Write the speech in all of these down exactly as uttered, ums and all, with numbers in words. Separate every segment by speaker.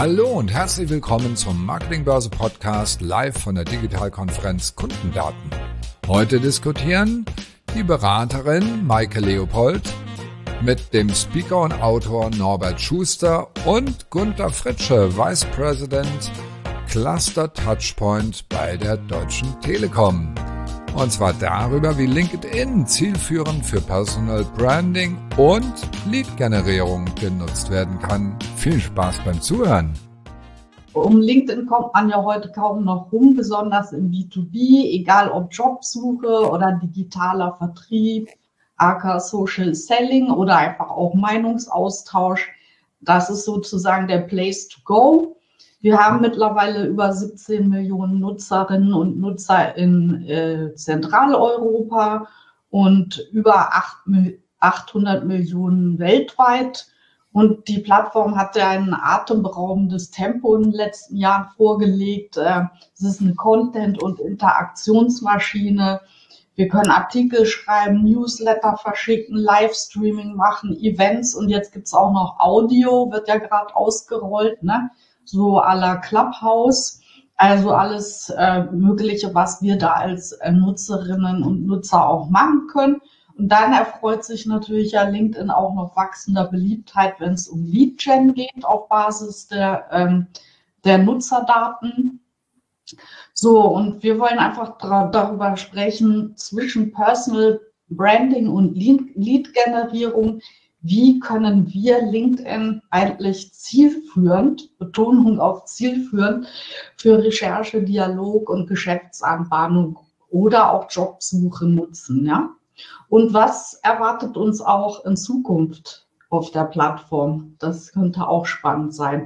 Speaker 1: Hallo und herzlich willkommen zum Marketingbörse Podcast live von der Digitalkonferenz Kundendaten. Heute diskutieren die Beraterin Maike Leopold mit dem Speaker und Autor Norbert Schuster und Gunter Fritsche, Vice President Cluster Touchpoint bei der Deutschen Telekom. Und zwar darüber, wie LinkedIn zielführend für Personal Branding und Lead-Generierung genutzt werden kann. Viel Spaß beim Zuhören.
Speaker 2: Um LinkedIn kommt man ja heute kaum noch rum, besonders im B zwei B, egal ob Jobsuche oder digitaler Vertrieb, aka Social Selling oder einfach auch Meinungsaustausch. Das ist sozusagen der Place to go. Wir haben mittlerweile über siebzehn Millionen Nutzerinnen und Nutzer in äh, Zentraleuropa und über achthundert Millionen weltweit. Und die Plattform hat ja ein atemberaubendes Tempo in den letzten Jahren vorgelegt. Es ist eine Content- und Interaktionsmaschine. Wir können Artikel schreiben, Newsletter verschicken, Livestreaming machen, Events und jetzt gibt's auch noch Audio, wird ja gerade ausgerollt, ne? So à la Clubhouse. Also alles äh, Mögliche, was wir da als äh, Nutzerinnen und Nutzer auch machen können. Und dann erfreut sich natürlich ja LinkedIn auch noch wachsender Beliebtheit, wenn es um Lead-Gen geht, auf Basis der, ähm, der Nutzerdaten. So, und wir wollen einfach darüber sprechen, zwischen Personal Branding und Lead-Generierung. Wie können wir LinkedIn eigentlich zielführend, Betonung auf zielführend, für Recherche, Dialog und Geschäftsanbahnung oder auch Jobsuche nutzen, ja? Und was erwartet uns auch in Zukunft auf der Plattform? Das könnte auch spannend sein.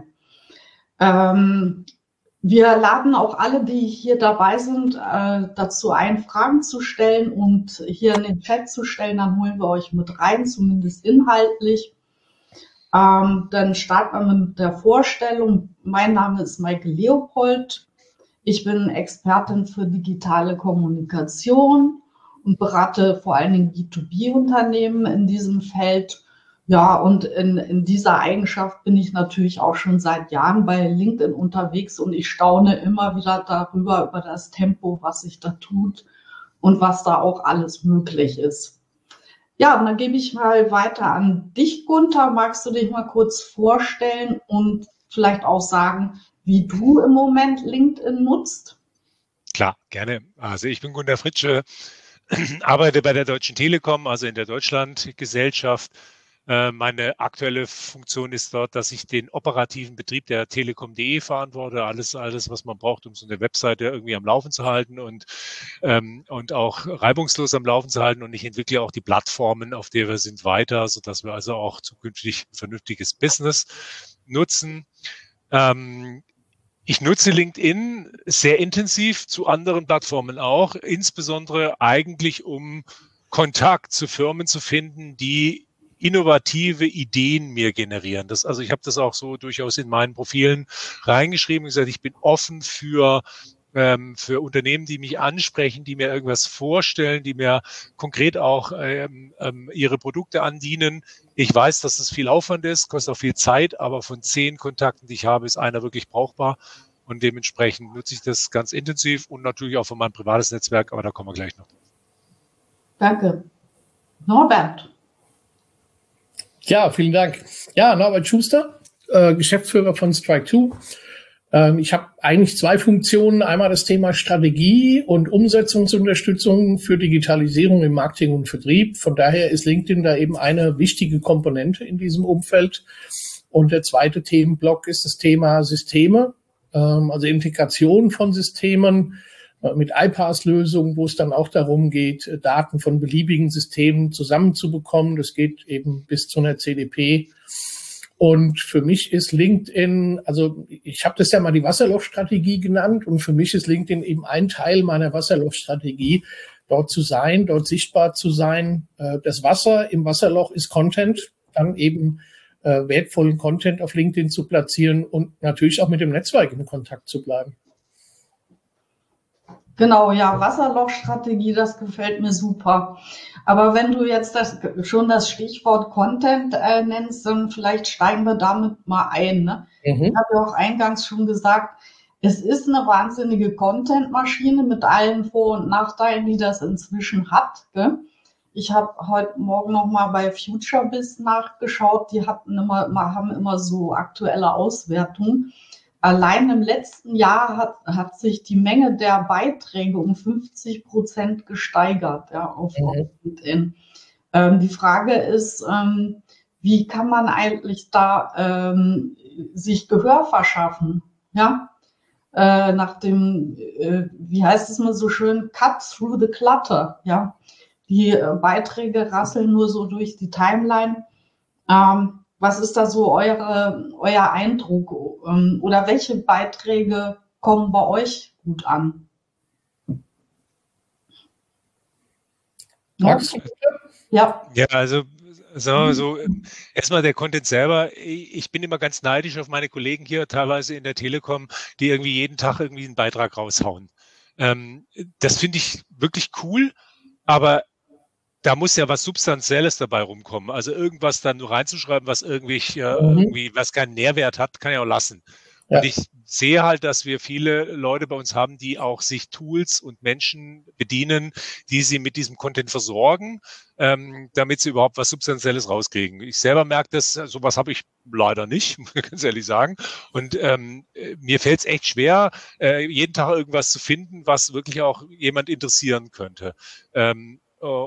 Speaker 2: Ähm, wir laden auch alle, die hier dabei sind, äh, dazu ein, Fragen zu stellen und hier in den Chat zu stellen. Dann holen wir euch mit rein, zumindest inhaltlich. Ähm, dann starten wir mit der Vorstellung. Mein Name ist Maike Leopold. Ich bin Expertin für digitale Kommunikation und berate vor allen Dingen B zwei B-Unternehmen in diesem Feld. Ja, und in, in dieser Eigenschaft bin ich natürlich auch schon seit Jahren bei LinkedIn unterwegs und ich staune immer wieder darüber, über das Tempo, was sich da tut und was da auch alles möglich ist. Ja, und dann gebe ich mal weiter an dich, Gunter. Magst du dich mal kurz vorstellen und vielleicht auch sagen, wie du im Moment LinkedIn nutzt?
Speaker 3: Klar, gerne. Also ich bin Gunter Fritsche, arbeite bei der Deutschen Telekom, also in der Deutschlandgesellschaft. Meine aktuelle Funktion ist dort, dass ich den operativen Betrieb der telekom punkt de verantworte. Alles, alles, was man braucht, um so eine Webseite irgendwie am Laufen zu halten und, ähm, und auch reibungslos am Laufen zu halten. Und ich entwickle auch die Plattformen, auf der wir sind, weiter, sodass wir also auch zukünftig ein vernünftiges Business nutzen. Ähm, Ich nutze LinkedIn sehr intensiv, zu anderen Plattformen auch, insbesondere eigentlich, um Kontakt zu Firmen zu finden, die innovative Ideen mir generieren. Das, also ich habe das auch so durchaus in meinen Profilen reingeschrieben und gesagt, ich bin offen für ähm, für Unternehmen, die mich ansprechen, die mir irgendwas vorstellen, die mir konkret auch ähm, ähm, ihre Produkte andienen. Ich weiß, dass es viel Aufwand ist, kostet auch viel Zeit, aber von zehn Kontakten, die ich habe, ist einer wirklich brauchbar. Und dementsprechend nutze ich das ganz intensiv und natürlich auch für mein privates Netzwerk, aber da kommen wir gleich noch.
Speaker 2: Danke. Norbert.
Speaker 4: Ja, vielen Dank. Ja, Norbert Schuster, äh, Geschäftsführer von Strike zwei. Ähm, ich habe eigentlich zwei Funktionen. Einmal das Thema Strategie und Umsetzungsunterstützung für Digitalisierung im Marketing und Vertrieb. Von daher ist LinkedIn da eben eine wichtige Komponente in diesem Umfeld. Und der zweite Themenblock ist das Thema Systeme, ähm, also Integration von Systemen äh, mit I P A S-Lösungen, wo es dann auch darum geht, Daten von beliebigen Systemen zusammenzubekommen. Das geht eben bis zu einer C D P. Und für mich ist LinkedIn, also ich habe das ja mal die Wasserlochstrategie genannt und für mich ist LinkedIn eben ein Teil meiner Wasserlochstrategie, dort zu sein, dort sichtbar zu sein. Das Wasser im Wasserloch ist Content, dann eben äh, wertvollen Content auf LinkedIn zu platzieren und natürlich auch mit dem Netzwerk in Kontakt zu bleiben.
Speaker 2: Genau, ja, Wasserlochstrategie, das gefällt mir super. Aber wenn du jetzt das, schon das Stichwort Content äh, nennst, dann vielleicht steigen wir damit mal ein. Ne?
Speaker 4: Mhm.
Speaker 2: Ich habe ja auch eingangs schon gesagt, es ist eine wahnsinnige Content-Maschine mit allen Vor- und Nachteilen, die das inzwischen hat. Gell? Ich habe heute Morgen noch mal bei FutureBiz nachgeschaut. Die hatten immer, haben immer so aktuelle Auswertungen. Allein im letzten Jahr hat, hat sich die Menge der Beiträge um fünfzig Prozent gesteigert, ja, auf
Speaker 4: Mhm.
Speaker 2: LinkedIn. Ähm, die Frage ist, ähm, wie kann man eigentlich da ähm, sich Gehör verschaffen? Ja, äh, nach dem, äh, wie heißt es mal so schön, Cut through the clutter. Ja, die äh, Beiträge rasseln nur so durch die Timeline. Ähm, was ist da so eure, euer Eindruck? Ähm, oder welche Beiträge kommen bei euch gut an?
Speaker 4: Magst du?
Speaker 2: Ja.
Speaker 3: Ja, also so, so erstmal der Content selber. Ich bin immer ganz neidisch auf meine Kollegen hier, teilweise in der Telekom, die irgendwie jeden Tag irgendwie einen Beitrag raushauen. Ähm, das finde ich wirklich cool, aber da muss ja was Substanzielles dabei rumkommen. Also irgendwas dann nur reinzuschreiben, was irgendwie, äh,
Speaker 4: Mhm.
Speaker 3: irgendwie, was keinen Nährwert hat, kann ich auch lassen.
Speaker 4: Ja.
Speaker 3: Und ich sehe halt, dass wir viele Leute bei uns haben, die auch sich Tools und Menschen bedienen, die sie mit diesem Content versorgen, ähm, damit sie überhaupt was Substanzielles rauskriegen. Ich selber merke das, sowas habe ich leider nicht, muss ich ganz ehrlich sagen. Und ähm, mir fällt es echt schwer, äh, jeden Tag irgendwas zu finden, was wirklich auch jemand interessieren könnte. Ähm,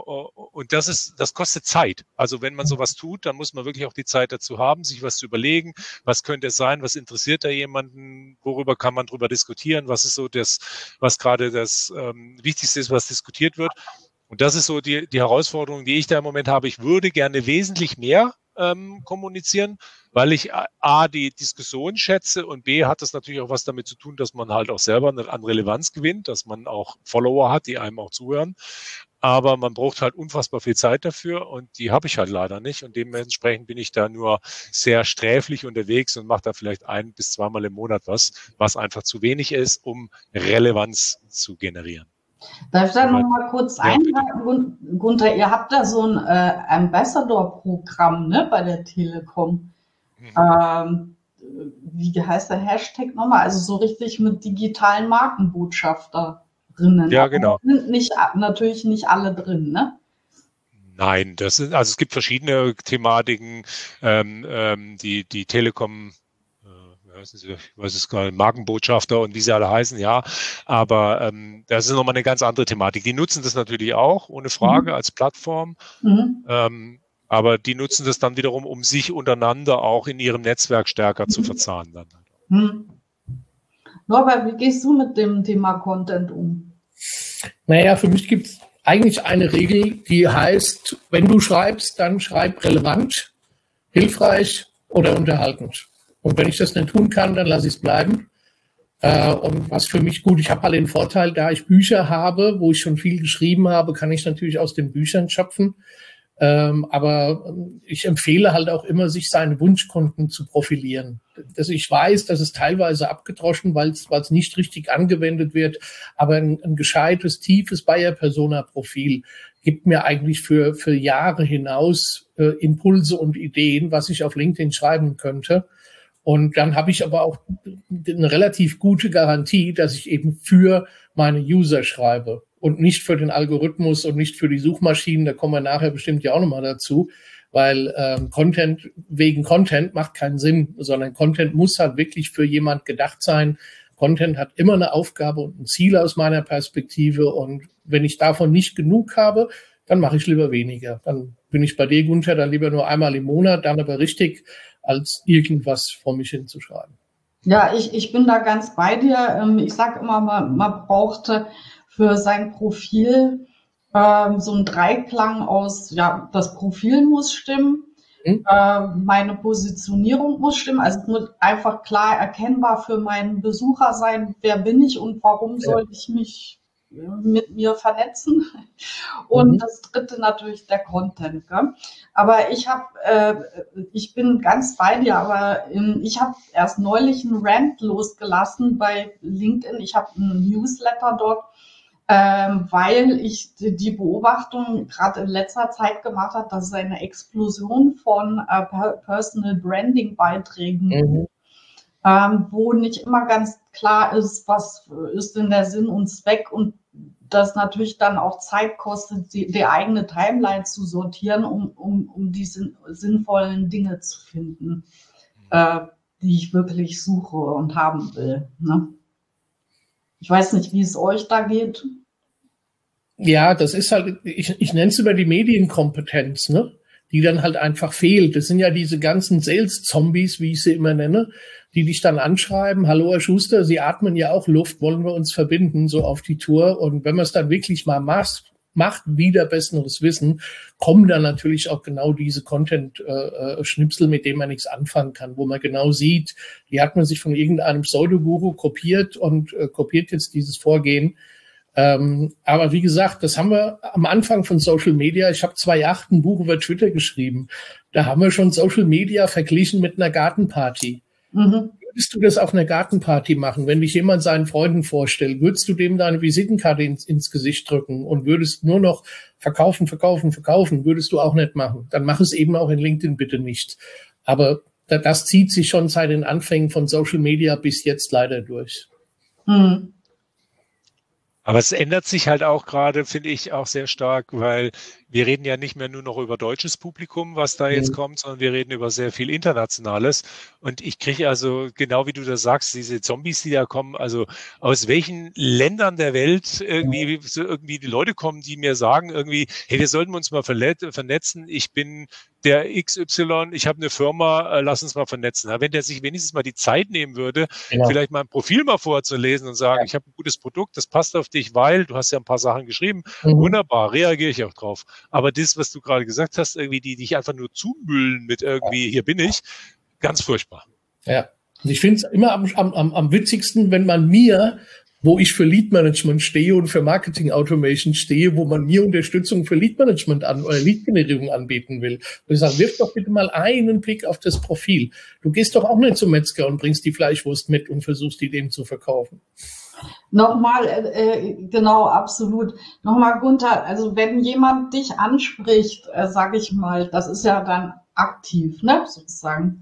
Speaker 3: Und das ist, das kostet Zeit. Also wenn man sowas tut, dann muss man wirklich auch die Zeit dazu haben, sich was zu überlegen. Was könnte es sein? Was interessiert da jemanden? Worüber kann man drüber diskutieren? Was ist so das, was gerade das ähm, Wichtigste ist, was diskutiert wird? Und das ist so die, die Herausforderung, die ich da im Moment habe. Ich würde gerne wesentlich mehr ähm, kommunizieren, weil ich A, die Diskussion schätze und B, hat das natürlich auch was damit zu tun, dass man halt auch selber an Relevanz gewinnt, dass man auch Follower hat, die einem auch zuhören. Aber man braucht halt unfassbar viel Zeit dafür und die habe ich halt leider nicht. Und dementsprechend bin ich da nur sehr sträflich unterwegs und mache da vielleicht ein bis zweimal im Monat was, was einfach zu wenig ist, um Relevanz zu generieren.
Speaker 2: Darf ich da noch mal kurz
Speaker 3: Ja,
Speaker 2: einhaken, Gunther? Ihr habt da so ein äh, Ambassador-Programm, ne, bei der Telekom.
Speaker 3: Mhm.
Speaker 2: Ähm, wie heißt der Hashtag nochmal? Also so richtig mit digitalen Markenbotschafter. Drinnen.
Speaker 3: Ja, genau.
Speaker 2: Aber sind nicht, natürlich nicht alle drin, ne?
Speaker 3: Nein, das sind, also es gibt verschiedene Thematiken, ähm, ähm, die, die Telekom, äh, ich weiß es gar nicht, Markenbotschafter und wie sie alle heißen, ja, aber ähm, das ist nochmal eine ganz andere Thematik. Die nutzen das natürlich auch, ohne Frage,
Speaker 2: Mhm.
Speaker 3: als Plattform,
Speaker 2: Mhm.
Speaker 3: ähm, aber die nutzen das dann wiederum, um sich untereinander auch in ihrem Netzwerk stärker zu verzahnen. Dann.
Speaker 2: Mhm. Norbert, wie gehst du mit dem Thema Content um?
Speaker 4: Naja, für mich gibt es eigentlich eine Regel, die heißt, wenn du schreibst, dann schreib relevant, hilfreich oder unterhaltend. Und wenn ich das nicht tun kann, dann lasse ich es bleiben. Äh, und was für mich gut, ich habe halt den Vorteil, da ich Bücher habe, wo ich schon viel geschrieben habe, kann ich natürlich aus den Büchern schöpfen. Ähm, aber ich empfehle halt auch immer, sich seine Wunschkunden zu profilieren. Das, ich weiß, das ist teilweise abgedroschen, weil es nicht richtig angewendet wird, aber ein, ein gescheites, tiefes Buyer-Persona-Profil gibt mir eigentlich für, für Jahre hinaus äh, Impulse und Ideen, was ich auf LinkedIn schreiben könnte. Und dann habe ich aber auch eine relativ gute Garantie, dass ich eben für meine User schreibe und nicht für den Algorithmus und nicht für die Suchmaschinen. Da kommen wir nachher bestimmt ja auch nochmal dazu, weil ähm, Content wegen Content macht keinen Sinn, sondern Content muss halt wirklich für jemand gedacht sein. Content hat immer eine Aufgabe und ein Ziel aus meiner Perspektive. Und wenn ich davon nicht genug habe, dann mache ich lieber weniger. Dann bin ich bei dir, Gunther, dann lieber nur einmal im Monat, dann aber richtig, als irgendwas vor mich hinzuschreiben.
Speaker 2: Ja, ich, ich bin da ganz bei dir. Ich sage immer, man, man brauchte für sein Profil ähm, so einen Dreiklang aus, ja, das Profil muss stimmen, hm? äh, meine Positionierung muss stimmen, also es muss einfach klar erkennbar für meinen Besucher sein, wer bin ich und warum ja. soll ich mich mit mir vernetzen. Und mhm. das dritte natürlich der Content. Gell? Aber ich habe, äh, ich bin ganz bei dir, aber ähm, ich habe erst neulich einen Rant losgelassen bei LinkedIn. Ich habe einen Newsletter dort ähm, weil ich die, die Beobachtung gerade in letzter Zeit gemacht habe, dass es eine Explosion von äh, Personal Branding Beiträgen
Speaker 4: Mhm.
Speaker 2: ähm, wo nicht immer ganz klar ist, was ist denn der Sinn und Zweck und das natürlich dann auch Zeit kostet, die, die eigene Timeline zu sortieren, um, um, um die sin sinnvollen Dinge zu finden, äh, die ich wirklich suche und haben will. Ne? Ich weiß nicht, wie es euch da geht.
Speaker 4: Ja, das ist halt, ich, ich nenne es immer die Medienkompetenz, ne? Die dann halt einfach fehlt. Das sind ja diese ganzen Sales-Zombies, wie ich sie immer nenne, die dich dann anschreiben, hallo Herr Schuster, Sie atmen ja auch Luft, wollen wir uns verbinden, so auf die Tour. Und wenn man es dann wirklich mal macht, macht, wieder besseres Wissen, kommen dann natürlich auch genau diese Content-Schnipsel, mit denen man nichts anfangen kann, wo man genau sieht, die hat man sich von irgendeinem Pseudoguru kopiert und äh, kopiert jetzt dieses Vorgehen. Ähm, aber wie gesagt, das haben wir am Anfang von Social Media. Ich habe zwanzig acht ein Buch über Twitter geschrieben. Da haben wir schon Social Media verglichen mit einer Gartenparty. Mhm. Würdest du das auf einer Gartenparty machen, wenn dich jemand seinen Freunden vorstellt? Würdest du dem deine Visitenkarte ins, ins Gesicht drücken und würdest nur noch verkaufen, verkaufen, verkaufen? Würdest du auch nicht machen. Dann mach es eben auch in LinkedIn bitte nicht. Aber das zieht sich schon seit den Anfängen von Social Media bis jetzt leider durch.
Speaker 2: Mhm.
Speaker 3: Aber es ändert sich halt auch gerade, finde ich, auch sehr stark, weil wir reden ja nicht mehr nur noch über deutsches Publikum, was da jetzt mhm. kommt, sondern wir reden über sehr viel Internationales. Und ich kriege also, genau wie du das sagst, diese Zombies, die da kommen, also aus welchen Ländern der Welt irgendwie, mhm. so irgendwie die Leute kommen, die mir sagen irgendwie, hey, wir sollten uns mal vernetzen. Ich bin der X Y, ich habe eine Firma, äh, lass uns mal vernetzen. Ja, wenn der sich wenigstens mal die Zeit nehmen würde, genau. vielleicht mal ein Profil mal vorzulesen und sagen, ja. ich habe ein gutes Produkt, das passt auf dich, weil du hast ja ein paar Sachen geschrieben. Mhm. Wunderbar, reagiere ich auch drauf. Aber das, was du gerade gesagt hast, irgendwie die dich einfach nur zumüllen mit irgendwie, ja. hier bin ich, ganz furchtbar.
Speaker 4: Ja, und ich finde es immer am, am, am witzigsten, wenn man mir, wo ich für Lead Management stehe und für Marketing Automation stehe, wo man mir Unterstützung für Lead Management an oder Lead-Generierung anbieten will. Und ich sage, wirf doch bitte mal einen Blick auf das Profil. Du gehst doch auch nicht zum Metzger und bringst die Fleischwurst mit und versuchst die dem zu verkaufen.
Speaker 2: Nochmal, äh, genau, absolut. Nochmal, Gunther, also wenn jemand dich anspricht, äh, sage ich mal, das ist ja dann aktiv, ne, sozusagen,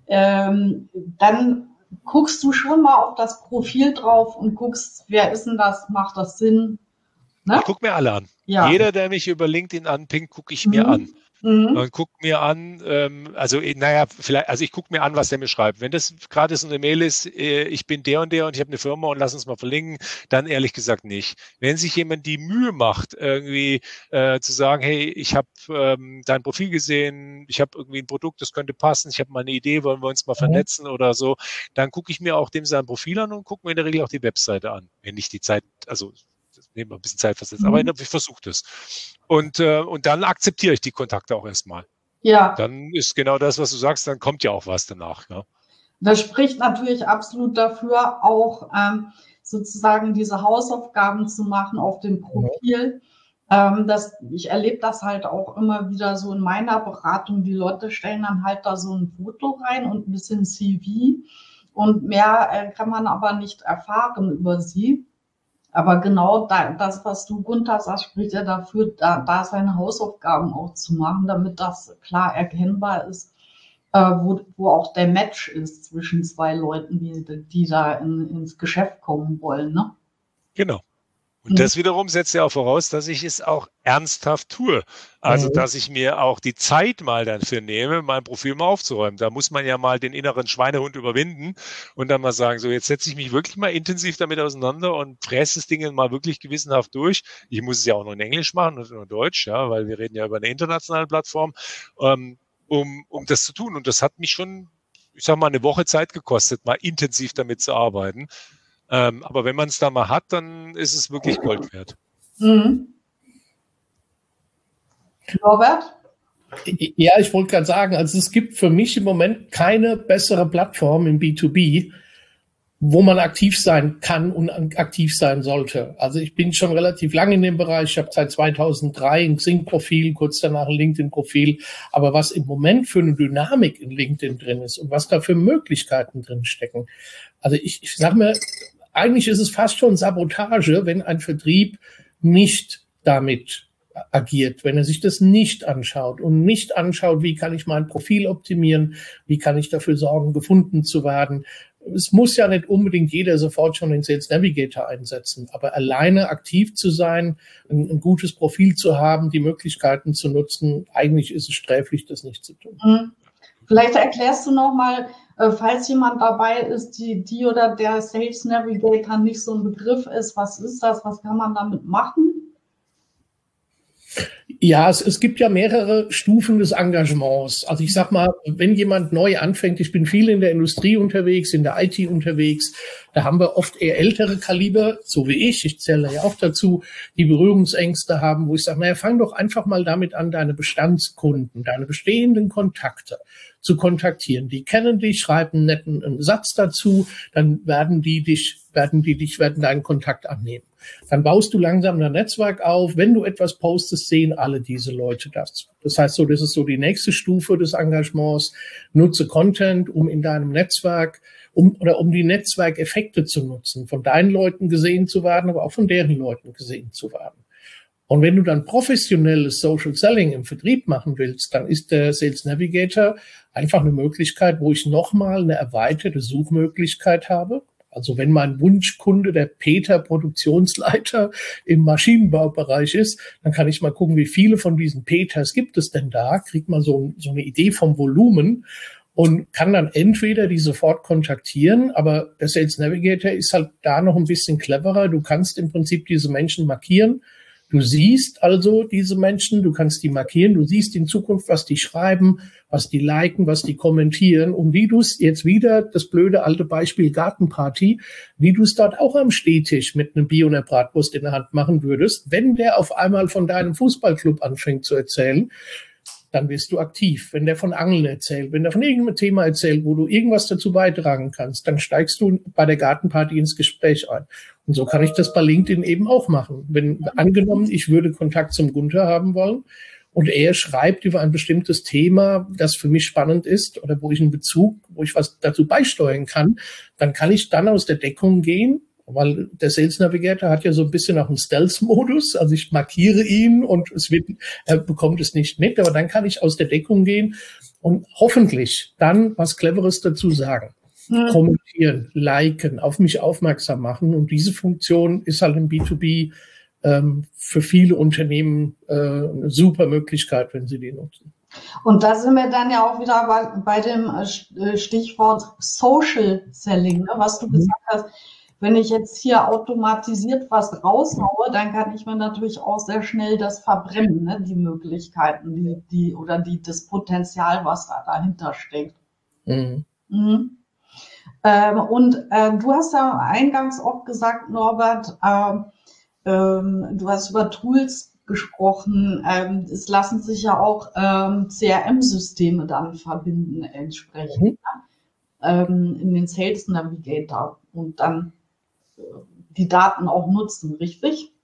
Speaker 2: ähm, dann guckst du schon mal auf das Profil drauf und guckst, wer ist denn das, macht das Sinn?
Speaker 3: Ne? Ich gucke mir alle an. Ja. Jeder, der mich über LinkedIn anpingt, gucke ich mhm. mir an. Mhm. Und guck mir an, ähm, also naja, vielleicht, also ich gucke mir an, was der mir schreibt. Wenn das gerade so eine Mail ist, äh, ich bin der und der und ich habe eine Firma und lass uns mal verlinken, dann ehrlich gesagt nicht. Wenn sich jemand die Mühe macht, irgendwie äh, zu sagen, hey, ich habe ähm, dein Profil gesehen, ich habe irgendwie ein Produkt, das könnte passen, ich habe mal eine Idee, wollen wir uns mal vernetzen mhm. oder so, dann gucke ich mir auch dem sein Profil an und gucke mir in der Regel auch die Webseite an, wenn ich die Zeit, also nehmen wir ein bisschen Zeit versetzt, mhm. aber ich versuche das. Und, äh, und dann akzeptiere ich die Kontakte auch erstmal.
Speaker 2: Ja.
Speaker 3: Dann ist genau das, was du sagst, dann kommt ja auch was danach. Ja.
Speaker 2: Das spricht natürlich absolut dafür, auch ähm, sozusagen diese Hausaufgaben zu machen auf dem Profil. Mhm. Ähm, das, ich erlebe das halt auch immer wieder so in meiner Beratung. Die Leute stellen dann halt da so ein Foto rein und ein bisschen C V. Und mehr äh, kann man aber nicht erfahren über sie. Aber genau da, das, was du, Gunther, sagst, spricht ja dafür, da, da seine Hausaufgaben auch zu machen, damit das klar erkennbar ist, äh, wo, wo auch der Match ist zwischen zwei Leuten, die, die da in, ins Geschäft kommen wollen. Ne?
Speaker 3: Genau. Und das wiederum setzt ja auch voraus, dass ich es auch ernsthaft tue. Also, mhm. dass ich mir auch die Zeit mal dafür nehme, mein Profil mal aufzuräumen. Da muss man ja mal den inneren Schweinehund überwinden und dann mal sagen, so jetzt setze ich mich wirklich mal intensiv damit auseinander und fresse das Ding mal wirklich gewissenhaft durch. Ich muss es ja auch noch in Englisch machen und in Deutsch, ja, weil wir reden ja über eine internationale Plattform, ähm, um, um das zu tun. Und das hat mich schon, ich sag mal, eine Woche Zeit gekostet, mal intensiv damit zu arbeiten. Ähm, aber wenn man es da mal hat, dann ist es wirklich Gold wert.
Speaker 2: Mhm. Robert?
Speaker 4: Ja, ich wollte gerade sagen, also es gibt für mich im Moment keine bessere Plattform im B zwei B, wo man aktiv sein kann und aktiv sein sollte. Also ich bin schon relativ lange in dem Bereich. Ich habe seit zweitausenddrei ein Xing-Profil, kurz danach ein LinkedIn-Profil. Aber was im Moment für eine Dynamik in LinkedIn drin ist und was da für Möglichkeiten drin stecken. Also ich, ich sag mir, eigentlich ist es fast schon Sabotage, wenn ein Vertrieb nicht damit agiert, wenn er sich das nicht anschaut und nicht anschaut, wie kann ich mein Profil optimieren, wie kann ich dafür sorgen, gefunden zu werden. Es muss ja nicht unbedingt jeder sofort schon den Sales Navigator einsetzen, aber alleine aktiv zu sein, ein, ein gutes Profil zu haben, die Möglichkeiten zu nutzen, eigentlich ist es sträflich, das nicht zu tun.
Speaker 2: Mhm. Vielleicht erklärst du nochmal, falls jemand dabei ist, die, die oder der Sales Navigator nicht so ein Begriff ist, was ist das, was kann man damit machen?
Speaker 4: Ja, es, es gibt ja mehrere Stufen des Engagements. Also ich sag mal, wenn jemand neu anfängt, ich bin viel in der Industrie unterwegs, in der I T unterwegs, da haben wir oft eher ältere Kaliber, so wie ich, ich zähle ja auch dazu, die Berührungsängste haben, wo ich sage, naja, fang doch einfach mal damit an, deine Bestandskunden, deine bestehenden Kontakte zu kontaktieren. Die kennen dich, schreiben einen netten einen Satz dazu, dann werden die dich, werden die dich, werden deinen Kontakt annehmen. Dann baust du langsam ein Netzwerk auf. Wenn du etwas postest, sehen alle diese Leute das. Das heißt so, das ist so die nächste Stufe des Engagements. Nutze Content, um in deinem Netzwerk, um, oder um die Netzwerkeffekte zu nutzen, von deinen Leuten gesehen zu werden, aber auch von deren Leuten gesehen zu werden. Und wenn du dann professionelles Social Selling im Vertrieb machen willst, dann ist der Sales Navigator einfach eine Möglichkeit, wo ich nochmal eine erweiterte Suchmöglichkeit habe. Also wenn mein Wunschkunde der Peter Produktionsleiter im Maschinenbaubereich ist, dann kann ich mal gucken, wie viele von diesen Peters gibt es denn da, kriegt man so, so eine Idee vom Volumen und kann dann entweder die sofort kontaktieren, aber der Sales Navigator ist halt da noch ein bisschen cleverer. Du kannst im Prinzip diese Menschen markieren. Du siehst also diese Menschen, du kannst die markieren, du siehst in Zukunft, was die schreiben, was die liken, was die kommentieren und wie du es jetzt wieder, das blöde alte Beispiel Gartenparty, wie du es dort auch am Stehtisch mit einem Bier und einer Bratwurst in der Hand machen würdest, wenn der auf einmal von deinem Fußballclub anfängt zu erzählen, dann wirst du aktiv. Wenn der von Angeln erzählt, wenn der von irgendeinem Thema erzählt, wo du irgendwas dazu beitragen kannst, dann steigst du bei der Gartenparty ins Gespräch ein. Und so kann ich das bei LinkedIn eben auch machen. Wenn angenommen, ich würde Kontakt zum Gunther haben wollen und er schreibt über ein bestimmtes Thema, das für mich spannend ist oder wo ich einen Bezug, wo ich was dazu beisteuern kann, dann kann ich dann aus der Deckung gehen, weil der Sales Navigator hat ja so ein bisschen auch einen Stealth-Modus, also ich markiere ihn und es wird, er bekommt es nicht mit, aber dann kann ich aus der Deckung gehen und hoffentlich dann was Cleveres dazu sagen. Hm. Kommentieren, liken, auf mich aufmerksam machen und diese Funktion ist halt im B zwei B ähm, für viele Unternehmen äh, eine super Möglichkeit, wenn sie die nutzen.
Speaker 2: Und da sind wir dann ja auch wieder bei, bei dem Stichwort Social Selling, ne, was du gesagt hast. Wenn ich jetzt hier automatisiert was raushaue, dann kann ich mir natürlich auch sehr schnell das verbrennen, ne? Die Möglichkeiten, die, die oder die, das Potenzial, was da dahinter steckt. Mhm. Mhm. Ähm, und äh, du hast ja eingangs auch gesagt, Norbert, äh, ähm, du hast über Tools gesprochen. Ähm, es lassen sich ja auch ähm, C R M-Systeme dann verbinden entsprechend, mhm. ne? ähm, in den Sales Navigator und dann die Daten auch nutzen, richtig?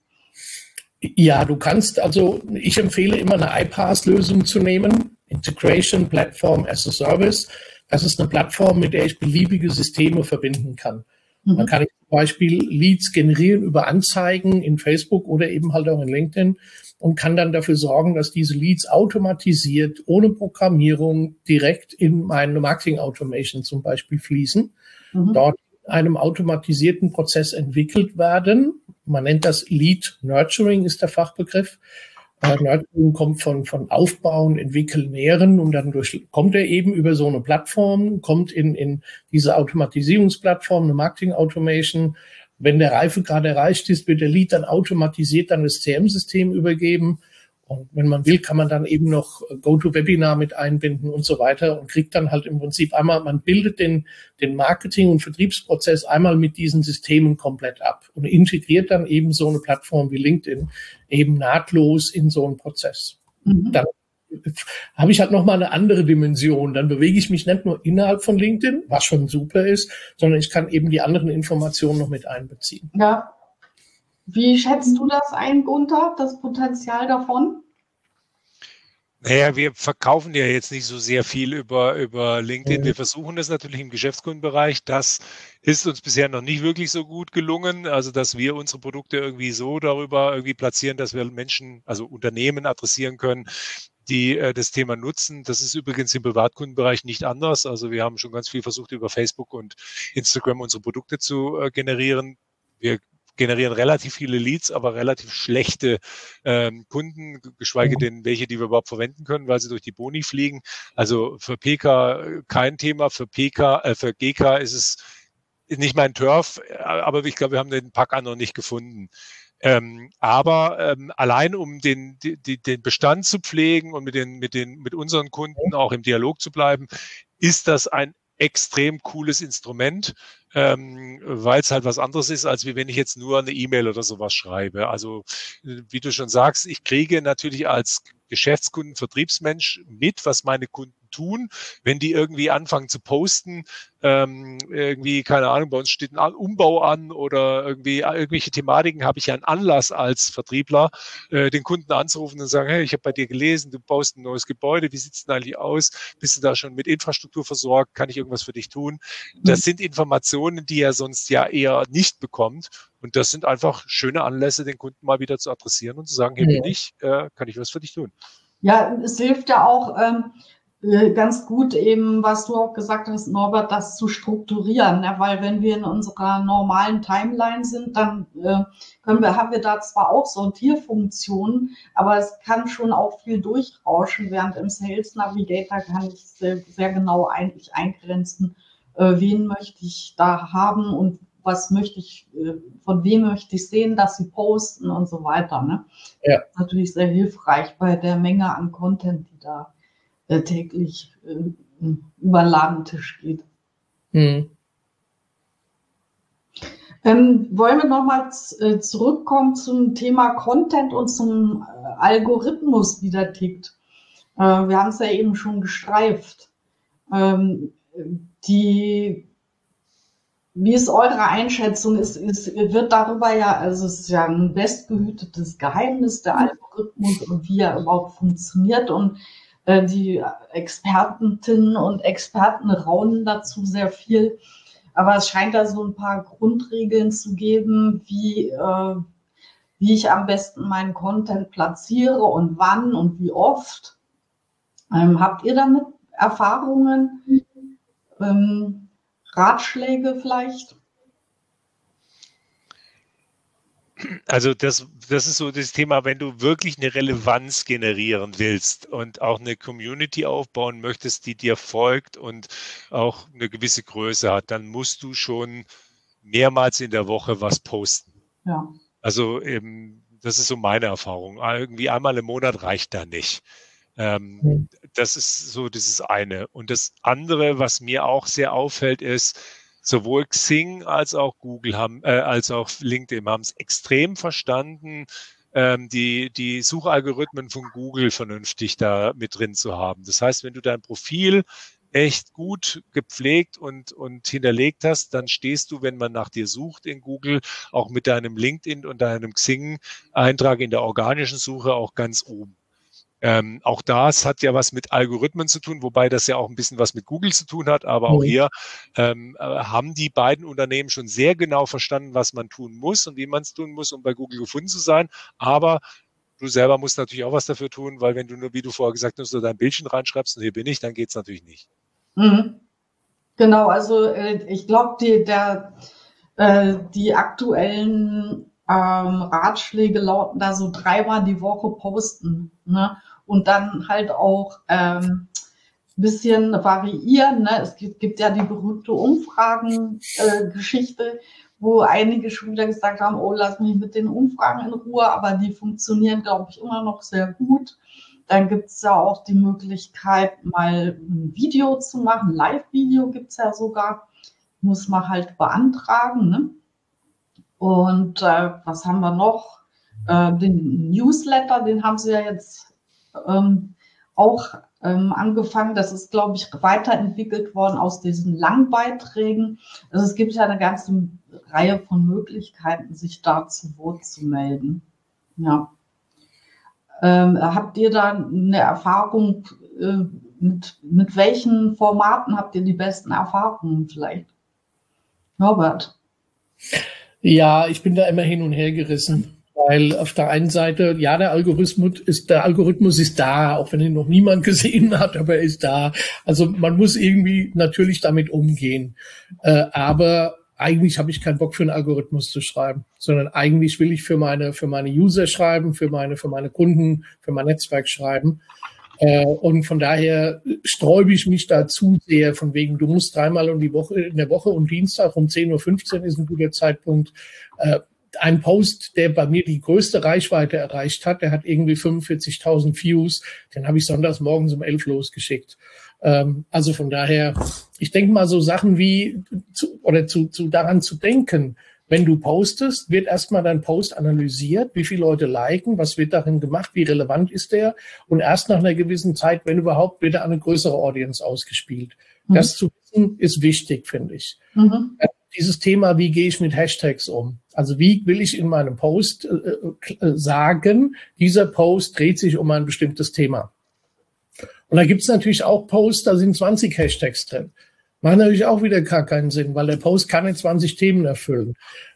Speaker 4: Ja, du kannst, also ich empfehle immer eine I PaaS-Lösung zu nehmen, Integration Platform as a Service. Das ist eine Plattform, mit der ich beliebige Systeme verbinden kann. Mhm. Dann kann ich zum Beispiel Leads generieren über Anzeigen in Facebook oder eben halt auch in LinkedIn und kann dann dafür sorgen, dass diese Leads automatisiert, ohne Programmierung, direkt in meine Marketing Automation zum Beispiel fließen. Mhm. Dort einem automatisierten Prozess entwickelt werden. Man nennt das Lead Nurturing, ist der Fachbegriff. Äh, Nurturing kommt von, von Aufbauen, Entwickeln, Nähren und dann durch, kommt er eben über so eine Plattform, kommt in, in diese Automatisierungsplattform, eine Marketing Automation. Wenn der Reifegrad erreicht ist, wird der Lead dann automatisiert an das C R M-System übergeben. Und wenn man will, kann man dann eben noch GoToWebinar mit einbinden und so weiter und kriegt dann halt im Prinzip einmal, man bildet den, den Marketing- und Vertriebsprozess einmal mit diesen Systemen komplett ab und integriert dann eben so eine Plattform wie LinkedIn eben nahtlos in so einen Prozess. Mhm. Dann habe ich halt nochmal eine andere Dimension. Dann bewege ich mich nicht nur innerhalb von LinkedIn, was schon super ist, sondern ich kann eben die anderen Informationen noch mit einbeziehen.
Speaker 2: Ja. Wie schätzt du das ein, Gunther, das Potenzial davon?
Speaker 3: Naja, wir verkaufen ja jetzt nicht so sehr viel über, über LinkedIn. Wir versuchen das natürlich im Geschäftskundenbereich. Das ist uns bisher noch nicht wirklich so gut gelungen. Also, dass wir unsere Produkte irgendwie so darüber irgendwie platzieren, dass wir Menschen, also Unternehmen adressieren können, die äh, das Thema nutzen. Das ist übrigens im Privatkundenbereich nicht anders. Also, wir haben schon ganz viel versucht, über Facebook und Instagram unsere Produkte zu äh, generieren. Wir generieren relativ viele Leads, aber relativ schlechte ähm, Kunden, geschweige denn welche, die wir überhaupt verwenden können, weil sie durch die Boni fliegen. Also für P K kein Thema, für P K, äh, für G K ist es nicht mein Turf, aber ich glaube, wir haben den Pack noch nicht gefunden. Ähm, aber ähm, allein um den, die, den Bestand zu pflegen und mit den, mit den, mit unseren Kunden auch im Dialog zu bleiben, ist das ein extrem cooles Instrument, ähm, weil es halt was anderes ist, als wie wenn ich jetzt nur eine E-Mail oder sowas schreibe. Also wie du schon sagst, ich kriege natürlich als Geschäftskunden, Vertriebsmensch mit, was meine Kunden tun, wenn die irgendwie anfangen zu posten, ähm, irgendwie, keine Ahnung, bei uns steht ein Umbau an oder irgendwie irgendwelche Thematiken, habe ich ja einen Anlass als Vertriebler, äh, den Kunden anzurufen und sagen, hey, ich habe bei dir gelesen, du baust ein neues Gebäude, wie sieht's denn eigentlich aus? Bist du da schon mit Infrastruktur versorgt? Kann ich irgendwas für dich tun? Das sind Informationen, die er sonst ja eher nicht bekommt. Und das sind einfach schöne Anlässe, den Kunden mal wieder zu adressieren und zu sagen, hier bin ich, äh, kann ich was für dich tun?
Speaker 2: Ja, es hilft ja auch ähm, ganz gut eben, was du auch gesagt hast, Norbert, das zu strukturieren, ne? Weil wenn wir in unserer normalen Timeline sind, dann äh, können wir, haben wir da zwar auch Sortierfunktionen, aber es kann schon auch viel durchrauschen, während im Sales Navigator kann ich sehr, sehr genau eigentlich eingrenzen, äh, wen möchte ich da haben und was möchte ich, äh, von wem möchte ich sehen, dass sie posten und so weiter, ne?
Speaker 4: Ja.
Speaker 2: Das ist natürlich sehr hilfreich bei der Menge an Content, die da äh, täglich äh, über den Ladentisch geht.
Speaker 4: Hm.
Speaker 2: Ähm, wollen wir nochmal äh, zurückkommen zum Thema Content und zum äh, Algorithmus, wie der tickt. Äh, wir haben es ja eben schon gestreift. Ähm, die Wie ist eure Einschätzung? Ist, ist, wird darüber ja, also es ist ja ein bestgehütetes Geheimnis, der Algorithmus und wie er überhaupt funktioniert, und äh, die Expertinnen und Experten raunen dazu sehr viel. Aber es scheint da so ein paar Grundregeln zu geben, wie, äh, wie ich am besten meinen Content platziere und wann und wie oft. Ähm, habt ihr damit Erfahrungen? Ähm, Ratschläge vielleicht?
Speaker 3: Also das, das ist so das Thema, wenn du wirklich eine Relevanz generieren willst und auch eine Community aufbauen möchtest, die dir folgt und auch eine gewisse Größe hat, dann musst du schon mehrmals in der Woche was posten.
Speaker 2: Ja.
Speaker 3: Also eben, das ist so meine Erfahrung. Irgendwie einmal im Monat reicht da nicht. Ähm,
Speaker 4: Mhm.
Speaker 3: Das ist so dieses eine. Und das andere, was mir auch sehr auffällt, ist, sowohl Xing als auch Google haben, äh, als auch LinkedIn haben es extrem verstanden, ähm, die, die Suchalgorithmen von Google vernünftig da mit drin zu haben. Das heißt, wenn du dein Profil echt gut gepflegt und, und hinterlegt hast, dann stehst du, wenn man nach dir sucht in Google, auch mit deinem LinkedIn und deinem Xing-Eintrag in der organischen Suche auch ganz oben. Ähm, auch das hat ja was mit Algorithmen zu tun, wobei das ja auch ein bisschen was mit Google zu tun hat. Aber auch
Speaker 4: Mhm.
Speaker 3: hier ähm, äh, haben die beiden Unternehmen schon sehr genau verstanden, was man tun muss und wie man es tun muss, um bei Google gefunden zu sein. Aber du selber musst natürlich auch was dafür tun, weil wenn du nur, wie du vorher gesagt hast, nur dein Bildchen reinschreibst und hier bin ich, dann geht's natürlich nicht.
Speaker 2: Mhm. Genau, also äh, ich glaube, die, der, äh, die aktuellen ähm, Ratschläge lauten da so dreimal die Woche posten, ne? Und dann halt auch ähm, bisschen variieren, ne? Es gibt, gibt ja die berühmte Umfragen-Geschichte, äh, wo einige schon wieder gesagt haben, oh, lass mich mit den Umfragen in Ruhe, aber die funktionieren, glaube ich, immer noch sehr gut. Dann gibt's ja auch die Möglichkeit, mal ein Video zu machen. Live-Video gibt's ja sogar. Muss man halt beantragen, ne? Und äh, was haben wir noch? Äh, den Newsletter, den haben sie ja jetzt ähm, auch ähm, angefangen. Das ist, glaube ich, weiterentwickelt worden aus diesen Langbeiträgen. Also es gibt ja eine ganze Reihe von Möglichkeiten, sich da zu Wort zu melden. Ja. Ähm, habt ihr da eine Erfahrung, äh, mit, mit welchen Formaten habt ihr die besten Erfahrungen vielleicht? Norbert?
Speaker 4: Ja, ich bin da immer hin und her gerissen, weil auf der einen Seite, ja, der Algorithmus ist, der Algorithmus ist da, auch wenn ihn noch niemand gesehen hat, aber er ist da. Also man muss irgendwie natürlich damit umgehen. Äh, aber eigentlich habe ich keinen Bock für einen Algorithmus zu schreiben, sondern eigentlich will ich für meine, für meine User schreiben, für meine, für meine Kunden, für mein Netzwerk schreiben. Äh, und von daher sträube ich mich da zu sehr, von wegen, du musst dreimal in die Woche, in der Woche und Dienstag um zehn Uhr fünfzehn ist ein guter Zeitpunkt. Äh, ein Post, der bei mir die größte Reichweite erreicht hat, der hat irgendwie fünfundvierzigtausend Views, den habe ich sonntags morgens um elf losgeschickt. Ähm, also von daher, ich denke mal so Sachen wie, zu, oder zu, zu daran zu denken, wenn du postest, wird erstmal dein Post analysiert, wie viele Leute liken, was wird darin gemacht, wie relevant ist der, und erst nach einer gewissen Zeit, wenn überhaupt, wird er an eine größere Audience ausgespielt. Mhm. Das zu wissen ist wichtig, finde ich. Mhm. Dieses Thema, wie gehe ich mit Hashtags um? Also wie will ich in meinem Post äh, sagen, dieser Post dreht sich um ein bestimmtes Thema. Und da gibt es natürlich auch Posts, da sind zwanzig Hashtags drin. Macht natürlich auch wieder gar keinen Sinn, weil der Post kann nicht zwanzig Themen erfüllen.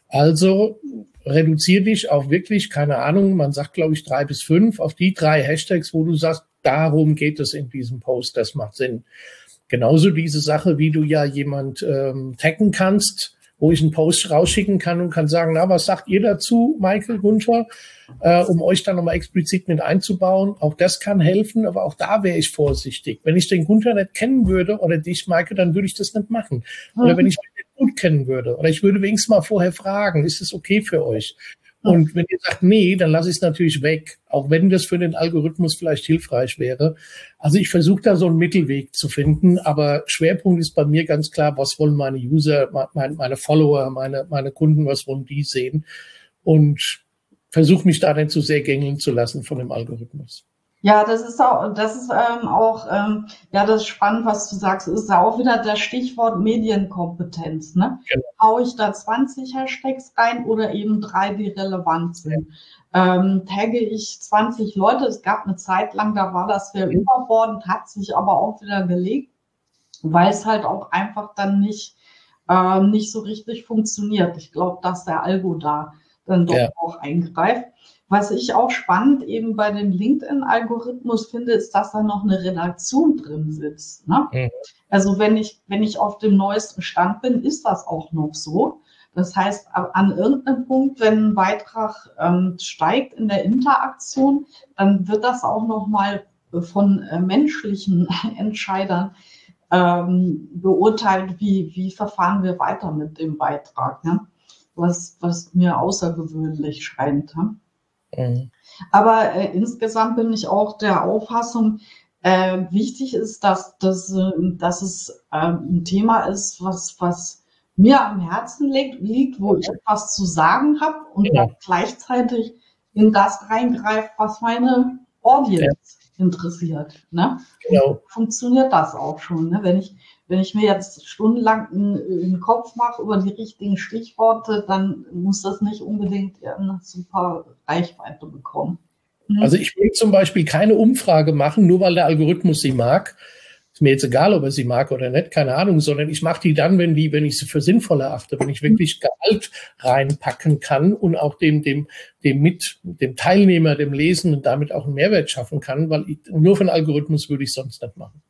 Speaker 4: Also reduziere dich auf wirklich, keine Ahnung, man sagt, glaube ich, drei bis fünf, auf die drei Hashtags, wo du sagst, darum geht es in diesem Post, das macht Sinn. Genauso diese Sache, wie du ja jemand ähm, taggen kannst, wo ich einen Post rausschicken kann und kann sagen, na, was sagt ihr dazu, Michael, Gunther, äh, um euch dann nochmal explizit mit einzubauen. Auch das kann helfen, aber auch da wäre ich vorsichtig. Wenn ich den Gunther nicht kennen würde oder dich, Michael, dann würde ich das nicht machen. Oder wenn ich mich nicht gut kennen würde oder ich würde wenigstens mal vorher fragen, ist es okay für euch? Und wenn ihr sagt, nee, dann lasse ich es natürlich weg, auch wenn das für den Algorithmus vielleicht hilfreich wäre. Also ich versuche da so einen Mittelweg zu finden, aber Schwerpunkt ist bei mir ganz klar, was wollen meine User, meine, meine Follower, meine, meine Kunden, was wollen die sehen? Und versuche mich da nicht zu sehr gängeln zu lassen von dem Algorithmus.
Speaker 2: Ja, das ist auch, das ist ähm, auch, ähm, ja, das ist spannend, was du sagst. Ist auch wieder das Stichwort Medienkompetenz, ne? Genau. Hau ich da zwanzig Hashtags rein oder eben drei, die relevant sind? Ja. Ähm, tagge ich zwanzig Leute? Es gab eine Zeit lang, da war das sehr überbordend, hat sich aber auch wieder gelegt, weil es halt auch einfach dann nicht, äh, nicht so richtig funktioniert. Ich glaube, dass der Algo da dann doch ja. auch eingreift. Was ich auch spannend eben bei dem LinkedIn-Algorithmus finde, ist, dass da noch eine Redaktion drin sitzt. Ne? Mhm. Also wenn ich, wenn ich auf dem neuesten Stand bin, ist das auch noch so. Das heißt, an irgendeinem Punkt, wenn ein Beitrag ähm, steigt in der Interaktion, dann wird das auch nochmal von äh, menschlichen Entscheidern ähm, beurteilt, wie, wie verfahren wir weiter mit dem Beitrag. Ne? Was, was mir außergewöhnlich scheint. Ne? Mhm. Aber äh, insgesamt bin ich auch der Auffassung, äh, wichtig ist, dass, dass, äh, dass es äh, ein Thema ist, was, was mir am Herzen liegt, liegt, wo ich etwas zu sagen habe und ja. gleichzeitig in das reingreift, was meine Audience ja. interessiert. Ne? Genau. Funktioniert das auch schon. Ne? Wenn ich Wenn ich mir jetzt stundenlang einen Kopf mache über die richtigen Stichworte, dann muss das nicht unbedingt eine super Reichweite bekommen.
Speaker 4: Mhm. Also ich will zum Beispiel keine Umfrage machen, nur weil der Algorithmus sie mag. Ist mir jetzt egal, ob er sie mag oder nicht, keine Ahnung, sondern ich mache die dann, wenn die, wenn ich sie für sinnvoll erachte, wenn ich wirklich Gehalt reinpacken kann und auch dem, dem, dem mit, dem Teilnehmer, dem Lesenden damit auch einen Mehrwert schaffen kann, weil ich, nur für den Algorithmus würde ich es sonst nicht machen.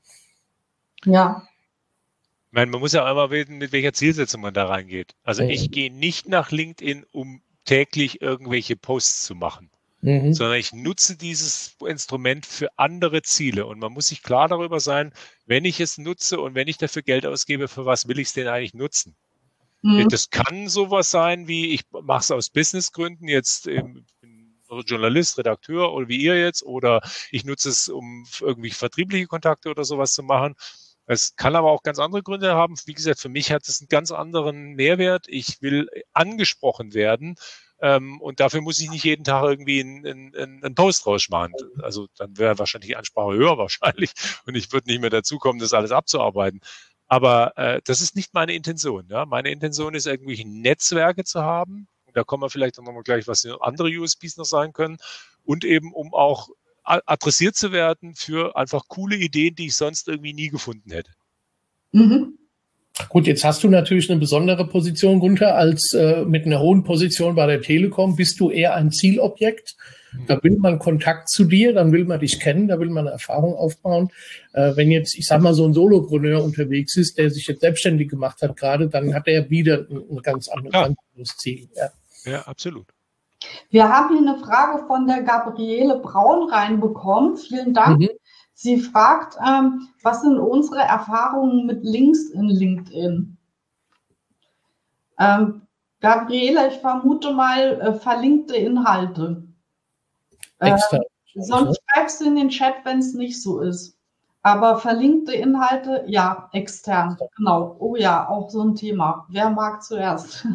Speaker 2: Ja.
Speaker 3: Ich meine, man muss ja einmal wissen, mit welcher Zielsetzung man da reingeht. Also mhm. ich gehe nicht nach LinkedIn, um täglich irgendwelche Posts zu machen, mhm. sondern ich nutze dieses Instrument für andere Ziele. Und man muss sich klar darüber sein, wenn ich es nutze und wenn ich dafür Geld ausgebe, für was will ich es denn eigentlich nutzen? Mhm. Das kann sowas sein, wie ich mache es aus Businessgründen, jetzt im Journalist, Redakteur oder wie ihr jetzt, oder ich nutze es, um irgendwie vertriebliche Kontakte oder sowas zu machen. Es kann aber auch ganz andere Gründe haben. Wie gesagt, für mich hat es einen ganz anderen Mehrwert. Ich will angesprochen werden ähm, und dafür muss ich nicht jeden Tag irgendwie einen, einen, einen Post rausmachen. Also dann wäre wahrscheinlich die Ansprache höher wahrscheinlich und ich würde nicht mehr dazu kommen, das alles abzuarbeiten. Aber äh, das ist nicht meine Intention. Ja? Meine Intention ist, irgendwelche Netzwerke zu haben. Und da kommen wir vielleicht auch noch mal gleich, was andere U S Ps noch sein können. Und eben, um auch adressiert zu werden für einfach coole Ideen, die ich sonst irgendwie nie gefunden hätte.
Speaker 2: Mhm.
Speaker 4: Gut, jetzt hast du natürlich eine besondere Position, Gunther, als äh, mit einer hohen Position bei der Telekom bist du eher ein Zielobjekt. Da will man Kontakt zu dir, dann will man dich kennen, da will man eine Erfahrung aufbauen. Äh, wenn jetzt, ich sag mal, so ein Solopreneur unterwegs ist, der sich jetzt selbstständig gemacht hat gerade, dann hat er wieder ein, ein ganz, anderes,
Speaker 3: ja.
Speaker 4: ganz anderes Ziel. Ja.
Speaker 3: Ja, absolut.
Speaker 2: Wir haben hier eine Frage von der Gabriele Braun reinbekommen. Vielen Dank. Mhm. Sie fragt, ähm, was sind unsere Erfahrungen mit Links in LinkedIn? Ähm, Gabriele, ich vermute mal äh, verlinkte Inhalte. Äh, sonst schreibst du in den Chat, wenn es nicht so ist. Aber verlinkte Inhalte, ja, extern. Genau. Oh ja, auch so ein Thema. Wer mag zuerst?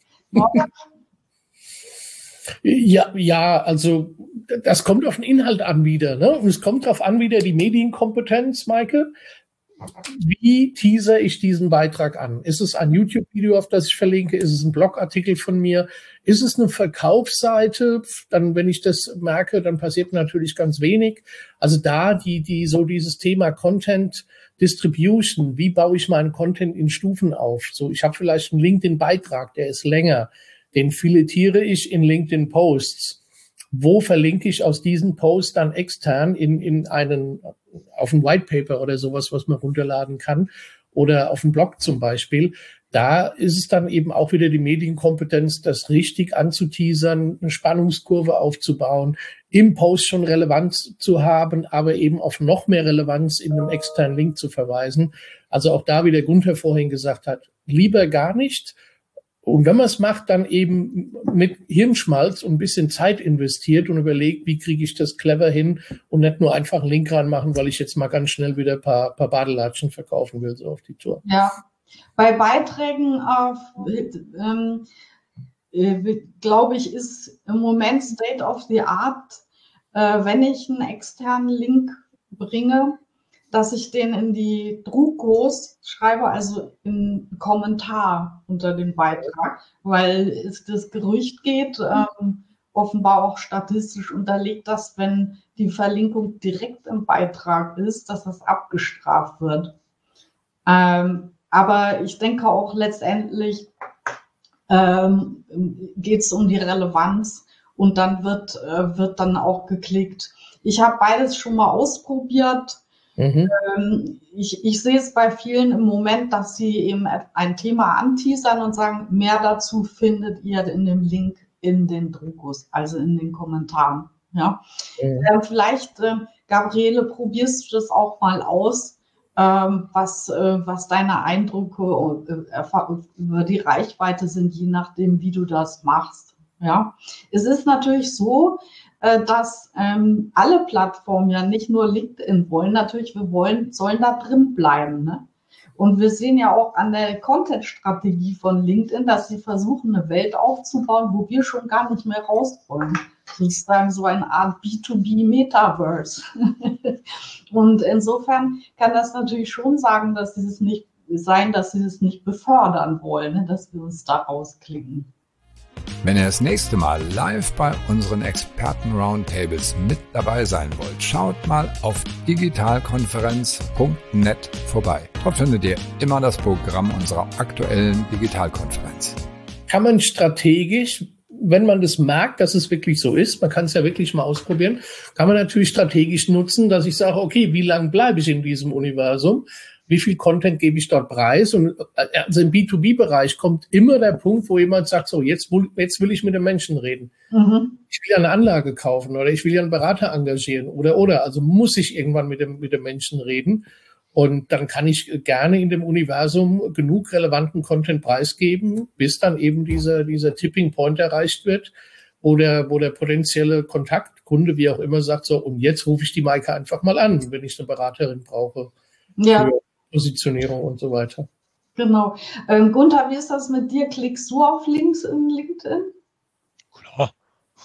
Speaker 4: Ja, ja, also das kommt auf den Inhalt an wieder, ne? Und es kommt darauf an wieder die Medienkompetenz, Maike. Wie teaser ich diesen Beitrag an? Ist es ein YouTube-Video, auf das ich verlinke? Ist es ein Blogartikel von mir? Ist es eine Verkaufsseite? Dann, wenn ich das merke, dann passiert natürlich ganz wenig. Also da die, die, so dieses Thema Content Distribution. Wie baue ich meinen Content in Stufen auf? So, ich habe vielleicht einen LinkedIn-Beitrag, der ist länger. Den filetiere ich in LinkedIn-Posts. Wo verlinke ich aus diesen Posts dann extern in, in einen, auf ein White Paper oder sowas, was man runterladen kann oder auf einen Blog zum Beispiel. Da ist es dann eben auch wieder die Medienkompetenz, das richtig anzuteasern, eine Spannungskurve aufzubauen, im Post schon Relevanz zu haben, aber eben auf noch mehr Relevanz in einem externen Link zu verweisen. Also auch da, wie der Gunther vorhin gesagt hat, lieber gar nicht. Und wenn man es macht, dann eben mit Hirnschmalz und ein bisschen Zeit investiert und überlegt, wie kriege ich das clever hin und nicht nur einfach einen Link ranmachen, weil ich jetzt mal ganz schnell wieder ein paar, paar Badelatschen verkaufen will, so auf die Tour.
Speaker 2: Ja, bei Beiträgen, äh, ähm, äh, glaube ich, ist im Moment State of the Art, äh, wenn ich einen externen Link bringe, dass ich den in die Druckos schreibe, also im Kommentar unter dem Beitrag, weil es das Gerücht geht, ähm, offenbar auch statistisch unterlegt, dass wenn die Verlinkung direkt im Beitrag ist, dass das abgestraft wird. Ähm, aber ich denke auch letztendlich ähm, geht es um die Relevanz und dann wird, äh, wird dann auch geklickt. Ich habe beides schon mal ausprobiert. Mhm. Ähm, ich, ich sehe es bei vielen im Moment, dass sie eben ein Thema anteasern und sagen, mehr dazu findet ihr in dem Link in den Druckos, also in den Kommentaren. Ja? Mhm. Äh, vielleicht, äh, Gabriele, probierst du das auch mal aus, ähm, was, äh, was deine Eindrücke äh, über die Reichweite sind, je nachdem, wie du das machst. Ja? Es ist natürlich so, dass ähm, alle Plattformen ja nicht nur LinkedIn wollen, natürlich, wir wollen, sollen da drin bleiben. Ne? Und wir sehen ja auch an der Content-Strategie von LinkedIn, dass sie versuchen, eine Welt aufzubauen, wo wir schon gar nicht mehr raus wollen. Sozusagen so eine Art B zwei B Metaverse. Und insofern kann das natürlich schon sagen, dass sie es nicht sein, dass sie es nicht befördern wollen, ne? Dass wir uns da rausklicken.
Speaker 1: Wenn ihr das nächste Mal live bei unseren Experten-Roundtables mit dabei sein wollt, schaut mal auf digitalkonferenz punkt net vorbei. Dort findet ihr immer das Programm unserer aktuellen Digitalkonferenz.
Speaker 4: Kann man strategisch, wenn man das merkt, dass es wirklich so ist, man kann es ja wirklich mal ausprobieren, kann man natürlich strategisch nutzen, dass ich sage, okay, wie lange bleibe ich in diesem Universum? Wie viel Content gebe ich dort preis? Und also im B zwei B-Bereich kommt immer der Punkt, wo jemand sagt, so, jetzt, jetzt will ich mit den Menschen reden. Mhm. Ich will ja eine Anlage kaufen oder ich will ja einen Berater engagieren oder, oder. Also muss ich irgendwann mit dem, mit dem Menschen reden. Und dann kann ich gerne in dem Universum genug relevanten Content preisgeben, bis dann eben dieser, dieser Tipping Point erreicht wird, wo der, wo der potenzielle Kontaktkunde, wie auch immer, sagt, so, und jetzt rufe ich die Maike einfach mal an, wenn ich eine Beraterin brauche.
Speaker 2: Ja.
Speaker 4: Für Positionierung und so weiter.
Speaker 2: Genau. Ähm, Gunther, wie ist das mit dir? Klickst du auf Links in LinkedIn?
Speaker 3: Klar.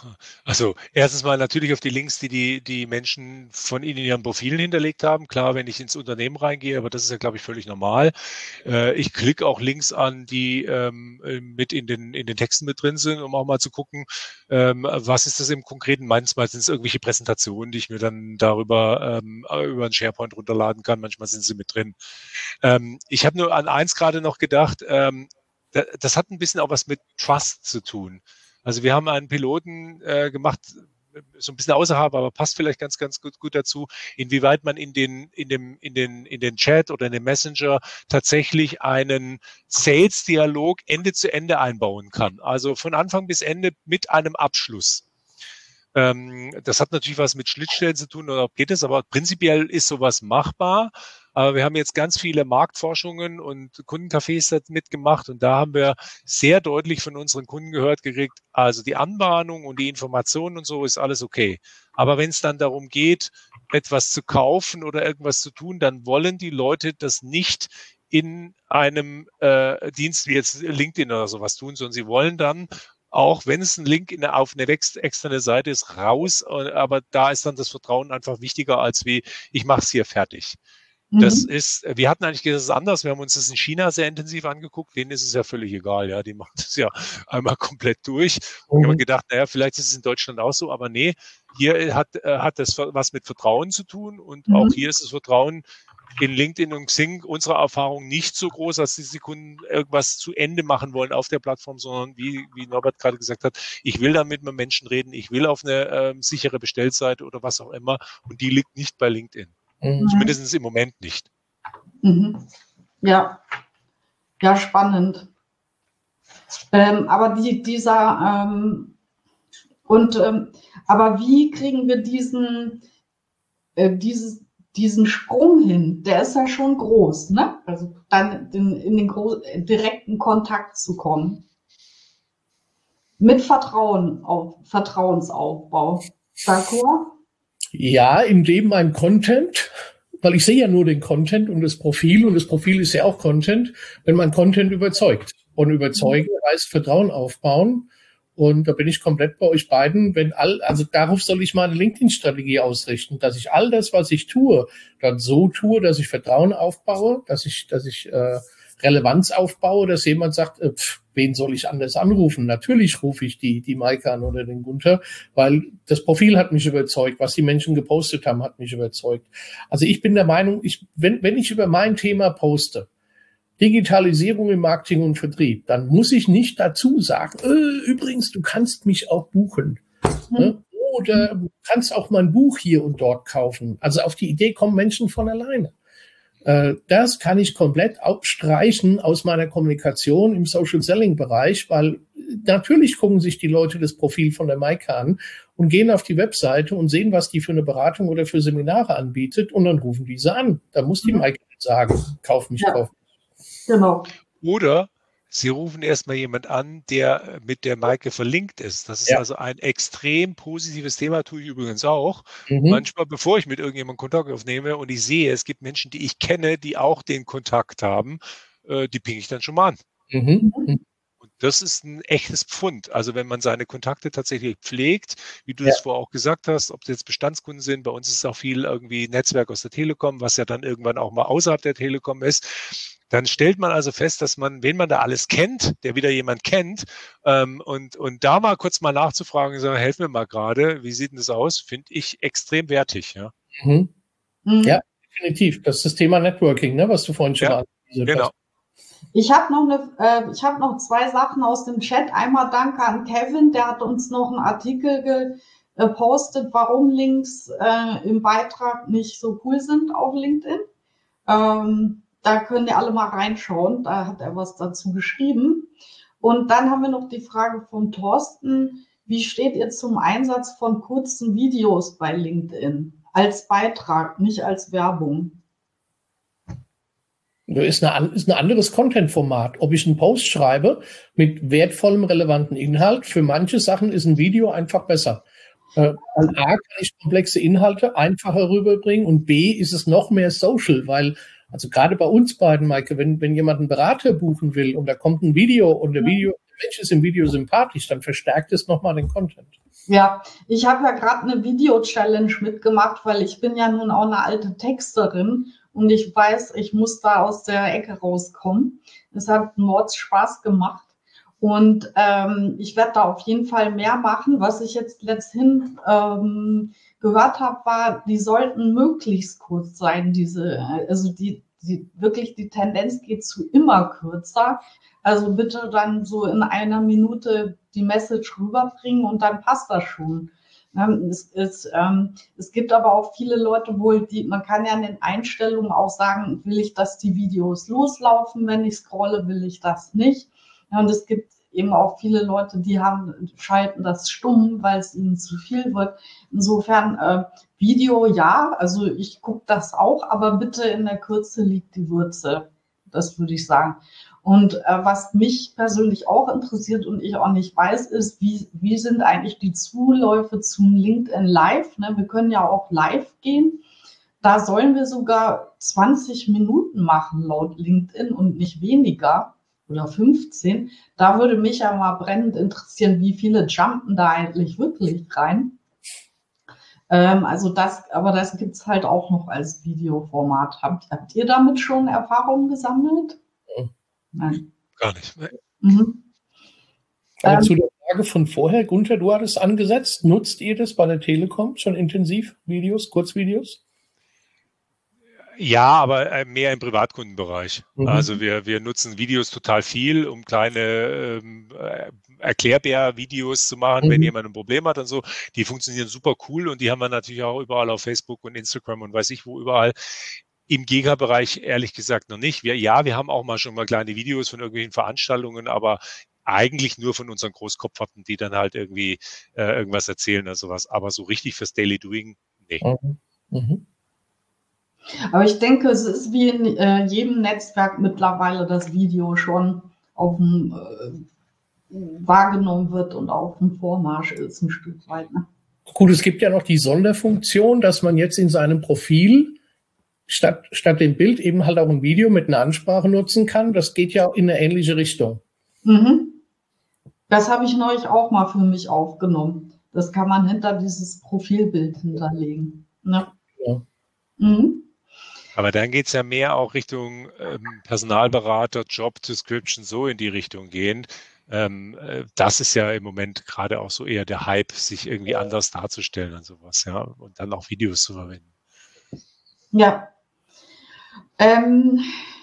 Speaker 3: Also erstens mal natürlich auf die Links, die die, die Menschen von Ihnen in ihren Profilen hinterlegt haben. Klar, wenn ich ins Unternehmen reingehe, aber das ist ja, glaube ich, völlig normal. Äh, ich klicke auch Links an, die ähm, mit in den, in den Texten mit drin sind, um auch mal zu gucken, ähm, was ist das im Konkreten. Manchmal sind es irgendwelche Präsentationen, die ich mir dann darüber ähm, über einen SharePoint runterladen kann. Manchmal sind sie mit drin. Ähm, ich habe nur an eins gerade noch gedacht, ähm, das hat ein bisschen auch was mit Trust zu tun. Also wir haben einen Piloten äh, gemacht, so ein bisschen außerhalb, aber passt vielleicht ganz, ganz gut, gut dazu, inwieweit man in den, in dem, in den, in den Chat oder in den Messenger tatsächlich einen Sales-Dialog Ende zu Ende einbauen kann. Also von Anfang bis Ende mit einem Abschluss. Ähm, das hat natürlich was mit Schnittstellen zu tun, oder geht es, aber prinzipiell ist sowas machbar. Aber wir haben jetzt ganz viele Marktforschungen und Kundencafés mitgemacht und da haben wir sehr deutlich von unseren Kunden gehört gekriegt, also die Anbahnung und die Informationen und so ist alles okay. Aber wenn es dann darum geht, etwas zu kaufen oder irgendwas zu tun, dann wollen die Leute das nicht in einem äh, Dienst wie jetzt LinkedIn oder sowas tun, sondern sie wollen dann, auch wenn es ein Link in, auf eine externe Seite ist, raus, aber da ist dann das Vertrauen einfach wichtiger als wie, ich mache es hier fertig. Das ist, wir hatten eigentlich gesagt, es ist anders. Wir haben uns das in China sehr intensiv angeguckt. Denen ist es ja völlig egal, ja. Die machen das ja einmal komplett durch. Und mhm. haben gedacht, naja, vielleicht ist es in Deutschland auch so, aber nee, hier hat, äh, hat das was mit Vertrauen zu tun und mhm. auch hier ist das Vertrauen in LinkedIn und Xing unserer Erfahrung nicht so groß, dass die Kunden irgendwas zu Ende machen wollen auf der Plattform, sondern wie, wie Norbert gerade gesagt hat, ich will da mit einem Menschen reden, ich will auf eine äh, sichere Bestellseite oder was auch immer und die liegt nicht bei LinkedIn. Mhm. Zumindest im Moment nicht.
Speaker 2: Mhm. Ja, ja, spannend. Ähm, aber die, dieser ähm, und ähm, aber wie kriegen wir diesen äh, dieses, diesen Sprung hin? Der ist ja schon groß, ne? Also dann in, in den gro- direkten Kontakt zu kommen. Mit Vertrauen auf Vertrauensaufbau. D'accord?
Speaker 4: Ja, in dem mein Content, weil ich sehe ja nur den Content und das Profil und das Profil ist ja auch Content, wenn mein Content überzeugt. Und überzeugen heißt Vertrauen aufbauen. Und da bin ich komplett bei euch beiden. Wenn all, also darauf soll ich meine LinkedIn-Strategie ausrichten, dass ich all das, was ich tue, dann so tue, dass ich Vertrauen aufbaue, dass ich, dass ich äh, Relevanz aufbaue, dass jemand sagt, äh, pff, wen soll ich anders anrufen? Natürlich rufe ich die, die Maike an oder den Gunther, weil das Profil hat mich überzeugt, was die Menschen gepostet haben, hat mich überzeugt. Also ich bin der Meinung, ich, wenn, wenn ich über mein Thema poste, Digitalisierung im Marketing und Vertrieb, dann muss ich nicht dazu sagen, äh, übrigens, du kannst mich auch buchen. Mhm. Ne? Oder du kannst auch mein Buch hier und dort kaufen. Also auf die Idee kommen Menschen von alleine. Das kann ich komplett abstreichen aus meiner Kommunikation im Social-Selling-Bereich, weil natürlich gucken sich die Leute das Profil von der Maike an und gehen auf die Webseite und sehen, was die für eine Beratung oder für Seminare anbietet und dann rufen diese an. Da muss die Maike sagen, kauf mich,
Speaker 2: ja.
Speaker 4: kauf mich.
Speaker 2: Genau.
Speaker 3: Oder Sie rufen erstmal jemand an, der mit der Maike verlinkt ist. Das ist ja. also ein extrem positives Thema, tue ich übrigens auch. Mhm. Manchmal, bevor ich mit irgendjemandem Kontakt aufnehme und ich sehe, es gibt Menschen, die ich kenne, die auch den Kontakt haben, äh, die pinge ich dann schon mal an. Mhm. Und das ist ein echtes Pfund. Also wenn man seine Kontakte tatsächlich pflegt, wie du ja. das vorher auch gesagt hast, ob das jetzt Bestandskunden sind, bei uns ist auch viel irgendwie Netzwerk aus der Telekom, was ja dann irgendwann auch mal außerhalb der Telekom ist. Dann stellt man also fest, dass man, wen man da alles kennt, der wieder jemand kennt, ähm, und, und da mal kurz mal nachzufragen, sagen, helf mir mal gerade, wie sieht denn das aus, finde ich extrem wertig. Ja,
Speaker 4: mhm. Mhm. Ja, definitiv. Das ist das Thema Networking, ne, was du vorhin schon
Speaker 3: ja,
Speaker 4: mal angesprochen
Speaker 3: genau.
Speaker 4: hast.
Speaker 2: Ich habe noch eine, äh, ich habe noch zwei Sachen aus dem Chat. Einmal danke an Kevin, der hat uns noch einen Artikel gepostet, warum Links äh, im Beitrag nicht so cool sind auf LinkedIn. Ähm, Da könnt ihr alle mal reinschauen. Da hat er was dazu geschrieben. Und dann haben wir noch die Frage von Thorsten. Wie steht ihr zum Einsatz von kurzen Videos bei LinkedIn? Als Beitrag, nicht als Werbung.
Speaker 4: Das ist, eine, ist ein anderes Content-Format. Ob ich einen Post schreibe mit wertvollem, relevanten Inhalt, für manche Sachen ist ein Video einfach besser. Äh, A, kann ich komplexe Inhalte einfacher rüberbringen und B, ist es noch mehr social, weil also gerade bei uns beiden, Maike, wenn, wenn jemand einen Berater buchen will und da kommt ein Video und der Video Mensch ist im Video sympathisch, dann verstärkt es nochmal den Content.
Speaker 2: Ja, ich habe ja gerade eine Video-Challenge mitgemacht, weil ich bin ja nun auch eine alte Texterin und ich weiß, ich muss da aus der Ecke rauskommen. Es hat Mords Spaß gemacht und ähm, ich werde da auf jeden Fall mehr machen. Was ich jetzt letzthin ähm, gehört habe, war, die sollten möglichst kurz sein, diese, also die, die wirklich die Tendenz geht zu immer kürzer. Also bitte dann so in einer Minute die Message rüberbringen und dann passt das schon. Es, es, ähm, es gibt aber auch viele Leute wohl, die, man kann ja in den Einstellungen auch sagen, will ich, dass die Videos loslaufen, wenn ich scrolle, will ich das nicht. Und es gibt eben auch viele Leute, die haben, schalten das stumm, weil es ihnen zu viel wird. Insofern äh, Video ja, also ich gucke das auch, aber bitte in der Kürze liegt die Würze. Das würde ich sagen. Und äh, was mich persönlich auch interessiert und ich auch nicht weiß, ist, wie, wie sind eigentlich die Zuläufe zum LinkedIn Live? Ne? Wir können ja auch live gehen. Da sollen wir sogar zwanzig Minuten machen laut LinkedIn und nicht weniger oder fünfzehn. Da würde mich ja mal brennend interessieren, wie viele jumpen da eigentlich wirklich rein. Ähm, also das, aber das gibt's halt auch noch als Videoformat. Habt, habt ihr damit schon Erfahrungen gesammelt? Nein.
Speaker 3: Gar nicht.
Speaker 2: Mhm.
Speaker 4: Aber
Speaker 2: Ähm,
Speaker 4: zu der Frage von vorher, Gunther, du hattest angesetzt, nutzt ihr das bei der Telekom schon intensiv, Videos, Kurzvideos?
Speaker 3: Ja, aber mehr im Privatkundenbereich.
Speaker 4: Mhm.
Speaker 3: Also wir, wir nutzen Videos total viel, um kleine ähm, Erklärbär-Videos zu machen,
Speaker 4: Mhm.
Speaker 3: wenn jemand ein Problem hat und so. Die funktionieren super cool und die haben wir natürlich auch überall auf Facebook und Instagram und weiß ich wo überall. Im Giga-Bereich ehrlich gesagt noch nicht. Wir, ja, wir haben auch mal schon mal kleine Videos von irgendwelchen Veranstaltungen, aber eigentlich nur von unseren Großkopfhappen, die dann halt irgendwie äh, irgendwas erzählen oder sowas. Aber so richtig fürs Daily Doing, nee.
Speaker 4: Mhm. Mhm.
Speaker 2: Aber ich denke, es ist wie in äh, jedem Netzwerk mittlerweile das Video schon auf dem äh, wahrgenommen wird und auf dem Vormarsch ist ein Stück weit. Ne?
Speaker 4: Gut, es gibt ja noch die Sonderfunktion, dass man jetzt in seinem Profil statt, statt dem Bild eben halt auch ein Video mit einer Ansprache nutzen kann. Das geht ja in eine ähnliche Richtung.
Speaker 2: Mhm. Das habe ich neulich auch mal für mich aufgenommen. Das kann man hinter dieses Profilbild hinterlegen. Ne?
Speaker 4: Ja.
Speaker 2: Mhm.
Speaker 3: Aber dann geht's ja mehr auch Richtung ähm, Personalberater, Job Description, so in die Richtung gehen. Ähm, äh, das ist ja im Moment gerade auch so eher der Hype, sich irgendwie anders darzustellen und sowas, ja, und dann auch Videos zu verwenden.
Speaker 2: Ja. Ähm,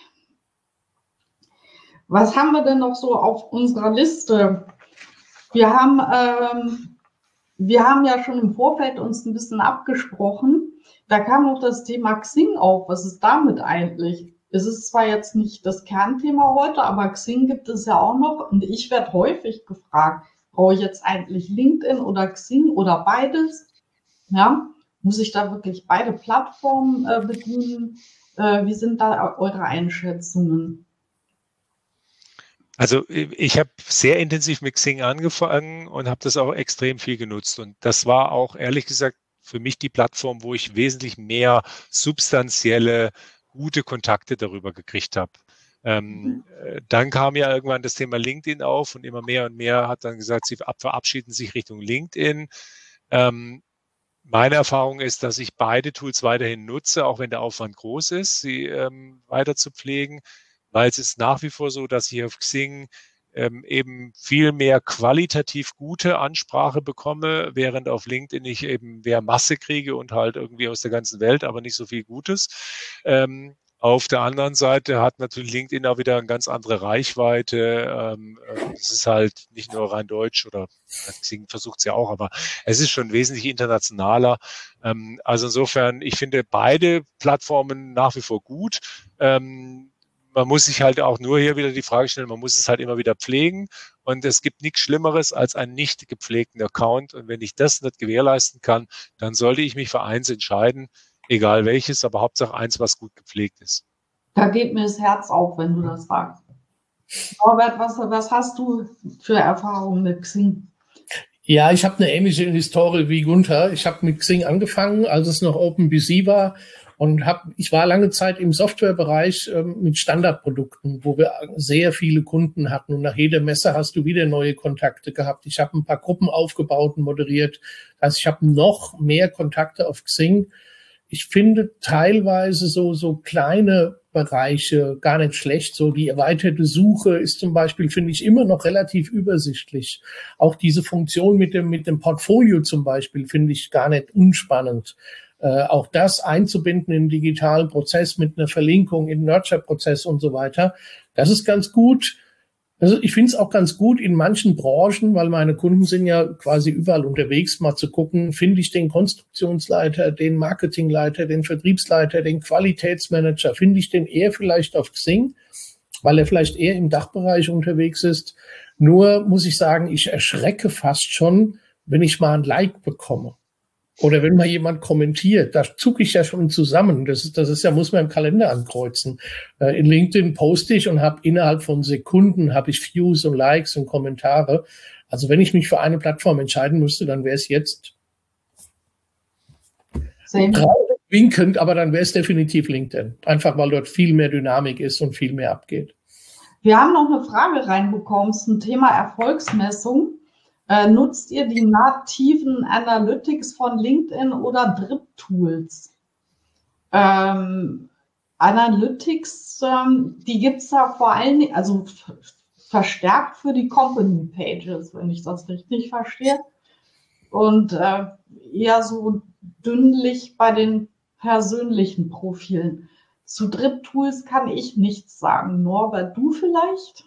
Speaker 2: was haben wir denn noch so auf unserer Liste? Wir haben, ähm, wir haben ja schon im Vorfeld uns ein bisschen abgesprochen. Da kam noch das Thema Xing auf. Was ist damit eigentlich? Es ist zwar jetzt nicht das Kernthema heute, aber Xing gibt es ja auch noch. Und ich werde häufig gefragt, brauche ich jetzt eigentlich LinkedIn oder Xing oder beides? Ja, muss ich da wirklich beide Plattformen äh, bedienen? Äh, wie sind da eure Einschätzungen?
Speaker 3: Also ich habe sehr intensiv mit Xing angefangen und habe das auch extrem viel genutzt. Und das war auch ehrlich gesagt für mich die Plattform, wo ich wesentlich mehr substanzielle, gute Kontakte darüber gekriegt habe. Ähm, mhm. Dann kam ja irgendwann das Thema LinkedIn auf und immer mehr und mehr hat dann gesagt, sie verabschieden sich Richtung LinkedIn. Ähm, meine Erfahrung ist, dass ich beide Tools weiterhin nutze, auch wenn der Aufwand groß ist, sie ähm, weiter zu pflegen. Weil es ist nach wie vor so, dass ich auf Xing ähm, eben viel mehr qualitativ gute Ansprache bekomme, während auf LinkedIn ich eben mehr Masse kriege und halt irgendwie aus der ganzen Welt, aber nicht so viel Gutes. Ähm, auf der anderen Seite hat natürlich LinkedIn auch wieder eine ganz andere Reichweite. Ähm, es ist halt nicht nur rein deutsch oder Xing versucht es ja auch, aber es ist schon wesentlich internationaler. Ähm, also insofern, ich finde beide Plattformen nach wie vor gut. Ähm, Man muss sich halt auch nur hier wieder die Frage stellen, man muss es halt immer wieder pflegen und es gibt nichts Schlimmeres als einen nicht gepflegten Account und wenn ich das nicht gewährleisten kann, dann sollte ich mich für eins entscheiden, egal welches, aber Hauptsache eins, was gut gepflegt ist.
Speaker 2: Da geht mir das Herz auf, wenn du das sagst. Norbert, was, was hast du für Erfahrungen mit Xing?
Speaker 4: Ja, ich habe eine ähnliche Historie wie Gunther. Ich habe mit Xing angefangen, als es noch OpenBC war Und hab, ich war lange Zeit im Softwarebereich ähm, mit Standardprodukten, wo wir sehr viele Kunden hatten. Und nach jeder Messe hast du wieder neue Kontakte gehabt. Ich habe ein paar Gruppen aufgebaut und moderiert. Also ich habe noch mehr Kontakte auf Xing. Ich finde teilweise so, so kleine Bereiche gar nicht schlecht. So die erweiterte Suche ist zum Beispiel, finde ich, immer noch relativ übersichtlich. Auch diese Funktion mit dem, mit dem Portfolio zum Beispiel finde ich gar nicht unspannend. Äh, auch das einzubinden in den digitalen Prozess mit einer Verlinkung in den Nurture-Prozess und so weiter. Das ist ganz gut. Also ich finde es auch ganz gut in manchen Branchen, weil meine Kunden sind ja quasi überall unterwegs, mal zu gucken, finde ich den Konstruktionsleiter, den Marketingleiter, den Vertriebsleiter, den Qualitätsmanager, finde ich den eher vielleicht auf Xing, weil er vielleicht eher im Dachbereich unterwegs ist. Nur muss ich sagen, ich erschrecke fast schon, wenn ich mal ein Like bekomme. Oder wenn mal jemand kommentiert, da zucke ich ja schon zusammen. Das ist, das ist ja, muss man im Kalender ankreuzen. Äh, in LinkedIn poste ich und habe innerhalb von Sekunden habe ich Views und Likes und Kommentare. Also wenn ich mich für eine Plattform entscheiden müsste, dann wäre es jetzt winkend, aber dann wäre es definitiv LinkedIn. Einfach weil dort viel mehr Dynamik ist und viel mehr abgeht.
Speaker 2: Wir haben noch eine Frage reinbekommen zum Thema Erfolgsmessung. Äh, nutzt ihr die nativen Analytics von LinkedIn oder Drip-Tools? Ähm, Analytics, ähm, die gibt's da vor allen Dingen, also f- verstärkt für die Company Pages, wenn ich das richtig verstehe. Und äh, eher so dünnlich bei den persönlichen Profilen. Zu Drip-Tools kann ich nichts sagen. Norbert, du vielleicht?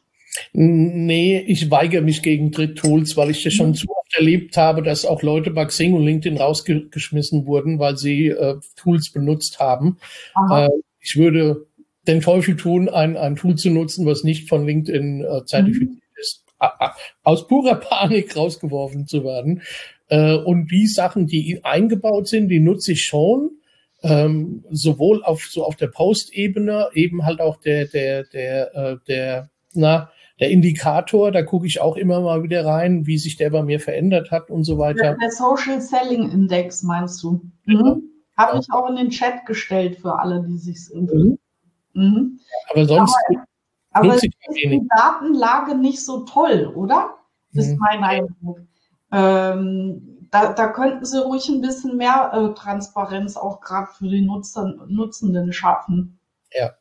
Speaker 4: Nee, ich weigere mich gegen Dritt-Tools, weil ich das schon zu oft erlebt habe, dass auch Leute bei Xing und LinkedIn rausgeschmissen wurden, weil sie äh, Tools benutzt haben. Äh, ich würde den Teufel tun, ein, ein Tool zu nutzen, was nicht von LinkedIn äh, zertifiziert mhm. ist, aus purer Panik rausgeworfen zu werden. Äh, und die Sachen, die eingebaut sind, die nutze ich schon. Ähm, sowohl auf so auf der Post-Ebene, eben halt auch der, der, der, äh, der, na, der Indikator, da gucke ich auch immer mal wieder rein, wie sich der bei mir verändert hat und so weiter.
Speaker 2: Der, der Social Selling Index meinst du? Mhm.
Speaker 4: Ja.
Speaker 2: Habe
Speaker 4: ja.
Speaker 2: ich auch in den Chat gestellt für alle, die sich's interessieren. Mhm. Mhm.
Speaker 4: Aber sonst
Speaker 2: aber, aber
Speaker 4: nutze ich
Speaker 2: ist
Speaker 4: wenig.
Speaker 2: die Datenlage nicht so toll, oder? Ist mhm. mein Eindruck. Ähm, da, da könnten sie ruhig ein bisschen mehr äh, Transparenz auch gerade für die Nutzer, Nutzenden schaffen.
Speaker 4: Ja.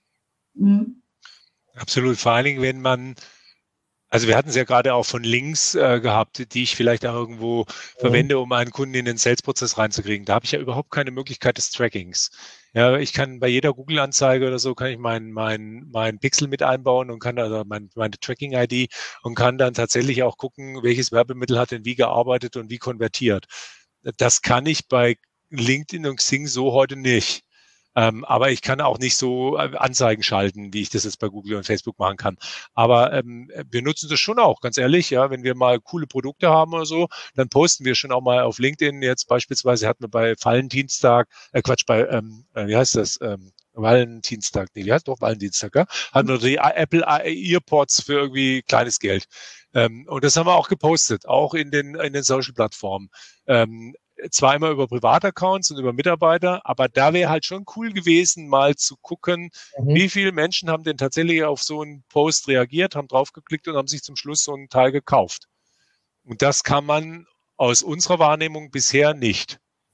Speaker 2: Mhm.
Speaker 3: Absolut, vor allen Dingen, wenn man, also wir hatten es ja gerade auch von Links äh, gehabt, die ich vielleicht auch irgendwo mhm. verwende, um einen Kunden in den Sales-Prozess reinzukriegen. Da habe ich ja überhaupt keine Möglichkeit des Trackings. Ja, ich kann bei jeder Google-Anzeige oder so, kann ich meinen mein, mein Pixel mit einbauen und kann also mein, meine Tracking-I D und kann dann tatsächlich auch gucken, welches Werbemittel hat denn wie gearbeitet und wie konvertiert. Das kann ich bei LinkedIn und Xing so heute nicht. Ähm, aber ich kann auch nicht so äh, Anzeigen schalten, wie ich das jetzt bei Google und Facebook machen kann. Aber ähm, wir nutzen das schon auch, ganz ehrlich, ja, wenn wir mal coole Produkte haben oder so, dann posten wir schon auch mal auf LinkedIn. Jetzt beispielsweise hatten wir bei Valentinstag, äh, Quatsch, bei, ähm, äh, wie heißt das, ähm, Valentinstag, nee, wie heißt doch Valentinstag, ja? Hatten wir die Apple Earpods für irgendwie kleines Geld. Ähm, und das haben wir auch gepostet, auch in den, in den Social-Plattformen. Ähm, zwar immer über Privataccounts und über Mitarbeiter, aber da wäre halt schon cool gewesen, mal zu gucken, mhm. wie viele Menschen haben denn tatsächlich auf so einen Post reagiert, haben draufgeklickt und haben sich zum Schluss so einen Teil gekauft. Und das kann man aus unserer Wahrnehmung bisher nicht.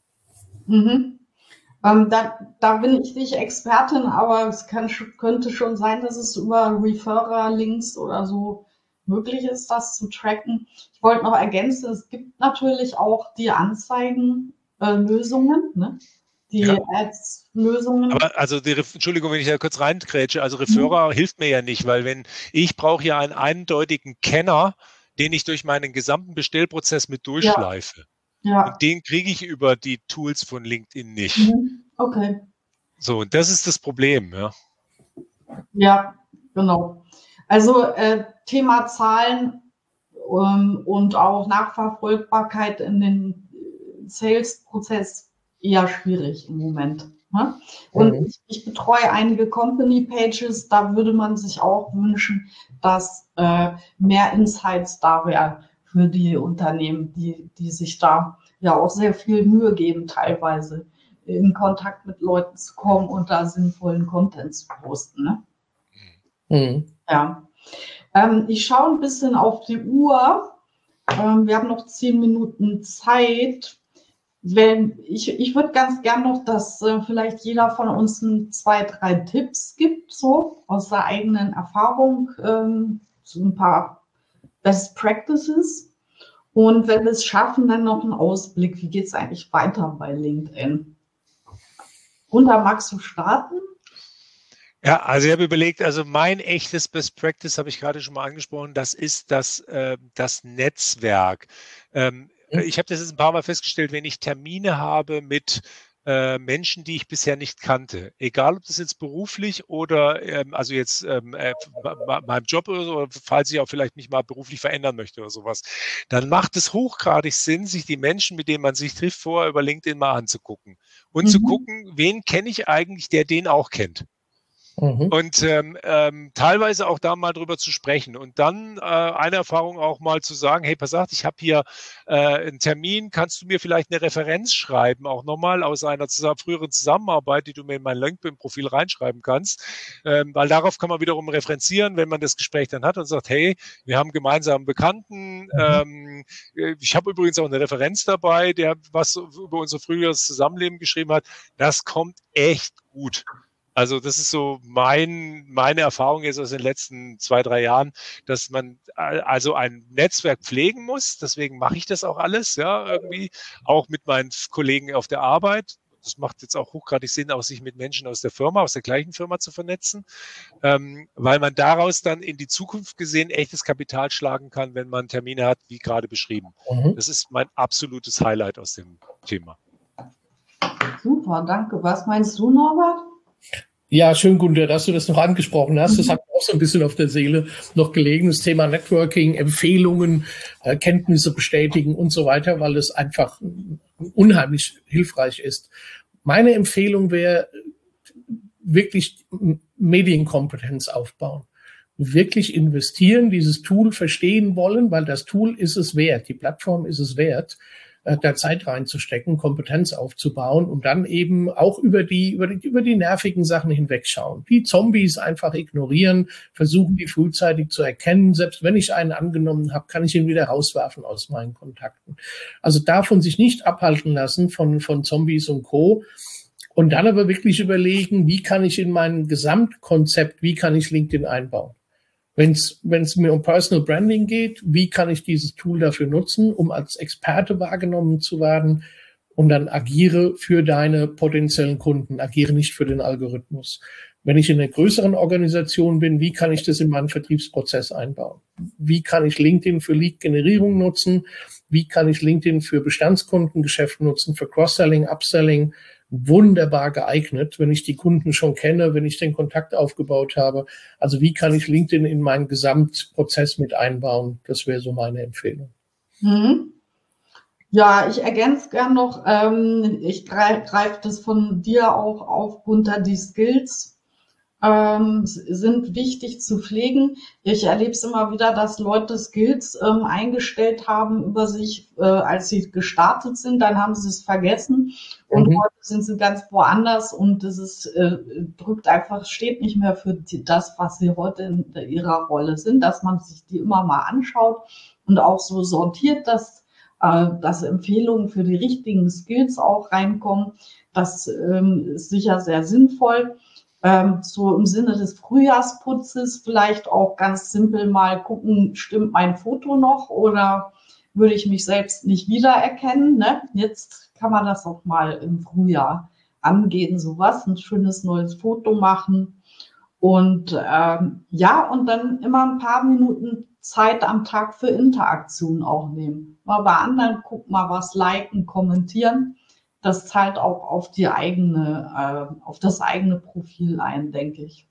Speaker 2: Mhm. Ähm, da, da bin ich nicht Expertin, aber es kann, könnte schon sein, dass es über Referrer-Links oder so möglich ist, das zu tracken. Ich wollte noch ergänzen, es gibt natürlich auch die Anzeigenlösungen, äh, ne? Die ja. Ads-Lösungen.
Speaker 3: Aber also die, Entschuldigung, wenn ich da kurz reingrätsche, also Referrer mhm. hilft mir ja nicht, weil wenn ich brauche ja einen eindeutigen Kenner, den ich durch meinen gesamten Bestellprozess mit durchschleife. Ja. Ja. Und den kriege ich über die Tools von LinkedIn nicht.
Speaker 2: Mhm. Okay.
Speaker 3: So, und das ist das Problem, ja.
Speaker 2: Ja, genau. Also äh, Thema Zahlen ähm, und auch Nachverfolgbarkeit in den Sales-Prozess eher schwierig im Moment. Ne? Und mhm. ich, ich betreue einige Company-Pages, da würde man sich auch wünschen, dass äh, mehr Insights da wären für die Unternehmen, die, die sich da ja auch sehr viel Mühe geben teilweise in Kontakt mit Leuten zu kommen und da sinnvollen Content zu posten. Ne? Mhm. Ja. Ähm, ich schaue ein bisschen auf die Uhr. Ähm, wir haben noch zehn Minuten Zeit. Wenn, ich ich würde ganz gern noch, dass äh, vielleicht jeder von uns ein, zwei, drei Tipps gibt, so aus der eigenen Erfahrung, ähm, so ein paar Best Practices. Und wenn wir es schaffen, dann noch einen Ausblick, wie geht es eigentlich weiter bei LinkedIn? Gunter, magst du starten?
Speaker 3: Ja, also ich habe überlegt, also mein echtes Best Practice habe ich gerade schon mal angesprochen, das ist das, äh, das Netzwerk. Ähm, ich habe das jetzt ein paar Mal festgestellt, wenn ich Termine habe mit äh, Menschen, die ich bisher nicht kannte, egal ob das jetzt beruflich oder ähm, also jetzt ähm, äh, meinem Job oder so, falls ich auch vielleicht mich mal beruflich verändern möchte oder sowas, dann macht es hochgradig Sinn, sich die Menschen, mit denen man sich trifft, vorher über LinkedIn mal anzugucken und mhm. zu gucken, wen kenne ich eigentlich, der den auch kennt. Mhm. Und ähm, ähm, teilweise auch da mal drüber zu sprechen und dann äh, eine Erfahrung auch mal zu sagen, hey, pass auf, ich habe hier äh, einen Termin, kannst du mir vielleicht eine Referenz schreiben, auch nochmal aus einer zusammen, früheren Zusammenarbeit, die du mir in mein LinkedIn-Profil reinschreiben kannst, ähm, weil darauf kann man wiederum referenzieren, wenn man das Gespräch dann hat und sagt, hey, wir haben gemeinsam Bekannten, mhm. ähm, ich habe übrigens auch eine Referenz dabei, der was über unser früheres Zusammenleben geschrieben hat, das kommt echt gut. Also das ist so mein, meine Erfahrung jetzt aus den letzten zwei, drei Jahren, dass man also ein Netzwerk pflegen muss. Deswegen mache ich das auch alles, ja, irgendwie, auch mit meinen Kollegen auf der Arbeit. Das macht jetzt auch hochgradig Sinn, auch sich mit Menschen aus der Firma, aus der gleichen Firma zu vernetzen, ähm, weil man daraus dann in die Zukunft gesehen echtes Kapital schlagen kann, wenn man Termine hat, wie gerade beschrieben. Mhm. Das ist mein absolutes Highlight aus dem Thema.
Speaker 2: Super, danke. Was meinst du, Norbert?
Speaker 4: Ja, schön, Gunter, dass du das noch angesprochen hast. Das hat mir auch so ein bisschen auf der Seele noch gelegen, das Thema Networking, Empfehlungen, äh, Kenntnisse bestätigen und so weiter, weil es einfach unheimlich hilfreich ist. Meine Empfehlung wäre, wirklich Medienkompetenz aufbauen. Wirklich investieren, dieses Tool verstehen wollen, weil das Tool ist es wert, die Plattform ist es wert, da Zeit reinzustecken, Kompetenz aufzubauen und dann eben auch über die, über die, über die nervigen Sachen hinwegschauen. Die Zombies einfach ignorieren, versuchen die frühzeitig zu erkennen. Selbst wenn ich einen angenommen habe, kann ich ihn wieder rauswerfen aus meinen Kontakten. Also davon sich nicht abhalten lassen von, von Zombies und Co. Und dann aber wirklich überlegen, wie kann ich in mein Gesamtkonzept, wie kann ich LinkedIn einbauen? Wenn es wenn es mir um Personal Branding geht, wie kann ich dieses Tool dafür nutzen, um als Experte wahrgenommen zu werden und dann agiere für deine potenziellen Kunden, agiere nicht für den Algorithmus. Wenn ich in einer größeren Organisation bin, wie kann ich das in meinen Vertriebsprozess einbauen? Wie kann ich LinkedIn für Lead-Generierung nutzen? Wie kann ich LinkedIn für Bestandskundengeschäft nutzen, für Cross-Selling, Upselling? Wunderbar geeignet, wenn ich die Kunden schon kenne, wenn ich den Kontakt aufgebaut habe. Also wie kann ich LinkedIn in meinen Gesamtprozess mit einbauen? Das wäre so meine Empfehlung.
Speaker 2: Mhm. Ja, ich ergänze gern noch, ähm, ich greife greif das von dir auch auf, Gunter, die Skills ähm, sind wichtig zu pflegen. Ich erlebe es immer wieder, dass Leute Skills ähm, eingestellt haben über sich, äh, als sie gestartet sind, dann haben sie es vergessen und mhm. heute sind sie ganz woanders und das ist, äh, drückt einfach, steht nicht mehr für die, das, was sie heute in ihrer Rolle sind, dass man sich die immer mal anschaut und auch so sortiert, dass, äh, dass Empfehlungen für die richtigen Skills auch reinkommen. Das ähm, ist sicher sehr sinnvoll. Ähm, so im Sinne des Frühjahrsputzes vielleicht auch ganz simpel mal gucken, stimmt mein Foto noch oder würde ich mich selbst nicht wiedererkennen, ne? Jetzt kann man das auch mal im Frühjahr angehen, sowas, ein schönes neues Foto machen und ähm, ja, und dann immer ein paar Minuten Zeit am Tag für Interaktion auch nehmen. Mal bei anderen gucken, mal was liken, kommentieren. Das zahlt auch auf die eigene, äh, auf das eigene Profil ein, denke ich.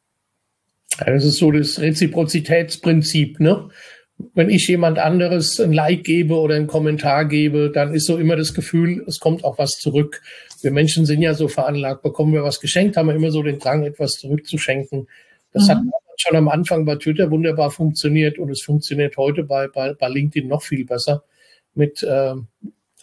Speaker 4: Ja, das ist so das Reziprozitätsprinzip, ne? Wenn ich jemand anderes ein Like gebe oder einen Kommentar gebe, dann ist so immer das Gefühl, es kommt auch was zurück. Wir Menschen sind ja so veranlagt, bekommen wir was geschenkt, haben wir immer so den Drang, etwas zurückzuschenken. Das mhm. hat schon am Anfang bei Twitter wunderbar funktioniert und es funktioniert heute bei, bei, bei LinkedIn noch viel besser mit, äh,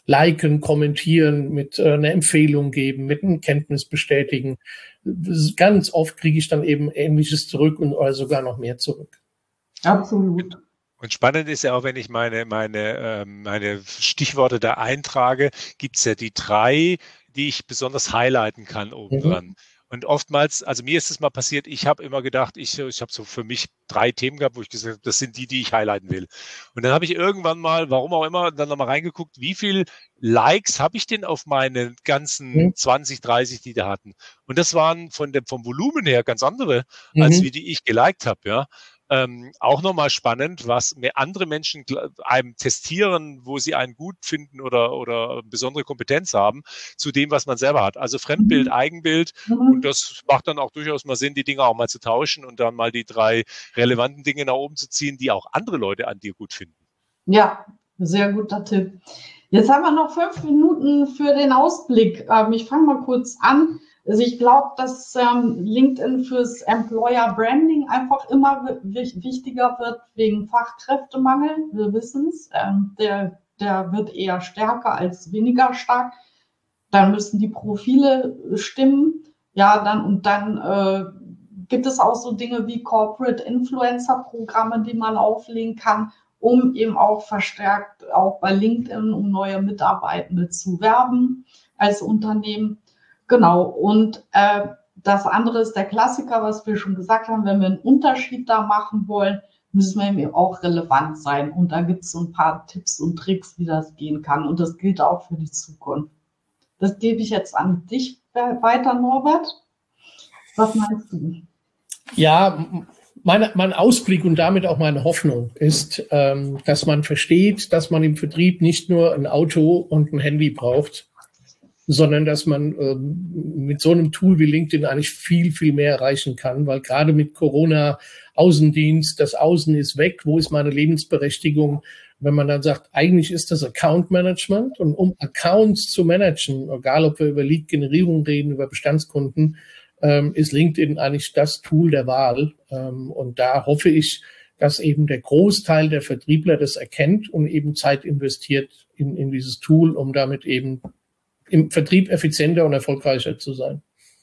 Speaker 4: liken, kommentieren, mit äh, einer Empfehlung geben, mit einer Kenntnis bestätigen. Ganz oft kriege ich dann eben Ähnliches zurück und oder sogar noch mehr zurück.
Speaker 2: Absolut.
Speaker 3: Und spannend ist ja auch, wenn ich meine, meine, ähm, meine Stichworte da eintrage, gibt es ja die drei, die ich besonders highlighten kann oben dran. Mhm. Und oftmals, also mir ist es mal passiert, ich habe immer gedacht, ich, ich habe so für mich drei Themen gehabt, wo ich gesagt habe, das sind die, die ich highlighten will. Und dann habe ich irgendwann mal, warum auch immer, dann nochmal reingeguckt, wie viel Likes habe ich denn auf meine ganzen mhm. zwanzig, dreißig, die da hatten. Und das waren von dem, vom Volumen her ganz andere, mhm. als wie die ich geliked habe, ja. Ähm, auch nochmal spannend, was mehr andere Menschen einem testieren, wo sie einen gut finden oder, oder besondere Kompetenz haben, zu dem, was man selber hat. Also Fremdbild, Eigenbild. Mhm. Und das macht dann auch durchaus mal Sinn, die Dinge auch mal zu tauschen und dann mal die drei relevanten Dinge nach oben zu ziehen, die auch andere Leute an dir gut finden.
Speaker 2: Ja, sehr guter Tipp. Jetzt haben wir noch fünf Minuten für den Ausblick. Ähm, ich fange mal kurz an. Also ich glaube, dass ähm, LinkedIn fürs Employer Branding einfach immer w- wichtiger wird wegen Fachkräftemangel. Wir wissen es, ähm, der, der wird eher stärker als weniger stark. Dann müssen die Profile stimmen. Ja, dann und dann äh, gibt es auch so Dinge wie Corporate Influencer Programme, die man auflegen kann, um eben auch verstärkt auch bei LinkedIn, um neue Mitarbeitende zu werben als Unternehmen. Genau, und äh, das andere ist der Klassiker, was wir schon gesagt haben, wenn wir einen Unterschied da machen wollen, müssen wir eben auch relevant sein. Und da gibt es so ein paar Tipps und Tricks, wie das gehen kann. Und das gilt auch für die Zukunft. Das gebe ich jetzt an dich weiter, Norbert. Was meinst du?
Speaker 4: Ja, meine, mein Ausblick und damit auch meine Hoffnung ist, ähm, dass man versteht, dass man im Vertrieb nicht nur ein Auto und ein Handy braucht, sondern dass man ähm, mit so einem Tool wie LinkedIn eigentlich viel, viel mehr erreichen kann, weil gerade mit Corona, Außendienst, das Außen ist weg, wo ist meine Lebensberechtigung? Wenn man dann sagt, eigentlich ist das Account Management und um Accounts zu managen, egal ob wir über Lead-Generierung reden, über Bestandskunden, ähm, ist LinkedIn eigentlich das Tool der Wahl. Ähm, und da hoffe ich, dass eben der Großteil der Vertriebler das erkennt und eben Zeit investiert in, in dieses Tool, um damit eben im Vertrieb effizienter und erfolgreicher zu sein.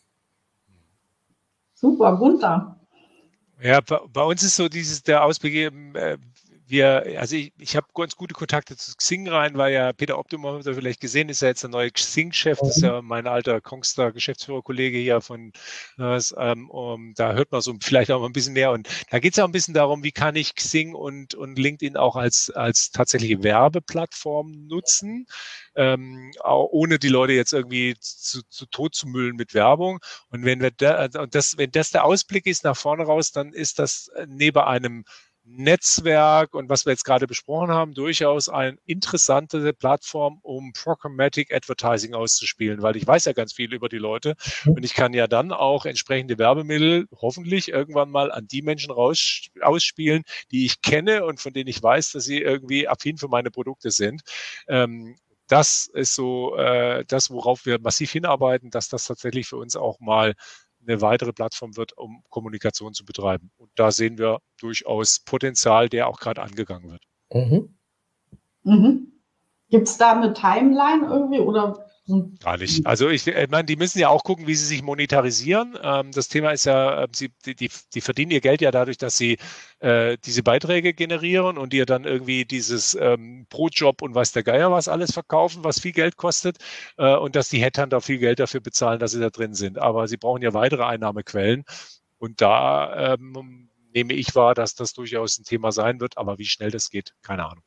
Speaker 2: Super, Gunther.
Speaker 3: Ja, bei, bei uns ist so dieses, der Ausblick eben, äh, wir, also ich, ich habe ganz gute Kontakte zu Xing rein, weil ja Peter Optimum, habt ihr vielleicht gesehen, ist ja jetzt der neue Xing-Chef, das ist ja mein alter Kongstar-Geschäftsführerkollege hier von, äh, ähm, um, da hört man so vielleicht auch mal ein bisschen mehr und da geht es ja auch ein bisschen darum, wie kann ich Xing und, und LinkedIn auch als, als tatsächliche Werbeplattform nutzen, ähm, auch ohne die Leute jetzt irgendwie zu, zu tot zu müllen mit Werbung. Und wenn wir da, und das, wenn das der Ausblick ist nach vorne raus, dann ist das neben einem Netzwerk und was wir jetzt gerade besprochen haben, durchaus eine interessante Plattform, um Programmatic Advertising auszuspielen, weil ich weiß ja ganz viel über die Leute und ich kann ja dann auch entsprechende Werbemittel hoffentlich irgendwann mal an die Menschen raus, ausspielen, die ich kenne und von denen ich weiß, dass sie irgendwie affin für meine Produkte sind. Ähm, das ist so äh, das, worauf wir massiv hinarbeiten, dass das tatsächlich für uns auch mal eine weitere Plattform wird, um Kommunikation zu betreiben. Und da sehen wir durchaus Potenzial, der auch gerade angegangen wird.
Speaker 2: Mhm. Mhm. Gibt es da eine Timeline irgendwie oder?
Speaker 3: Gar nicht. Also ich, ich meine, die müssen ja auch gucken, wie sie sich monetarisieren. Ähm, das Thema ist ja, sie, die, die verdienen ihr Geld ja dadurch, dass sie äh, diese Beiträge generieren und dir dann irgendwie dieses ähm, Pro-Job und weiß der Geier was alles verkaufen, was viel Geld kostet äh, und dass die Headhunter viel Geld dafür bezahlen, dass sie da drin sind. Aber sie brauchen ja weitere Einnahmequellen und da ähm, nehme ich wahr, dass das durchaus ein Thema sein wird, aber wie schnell das geht, keine Ahnung.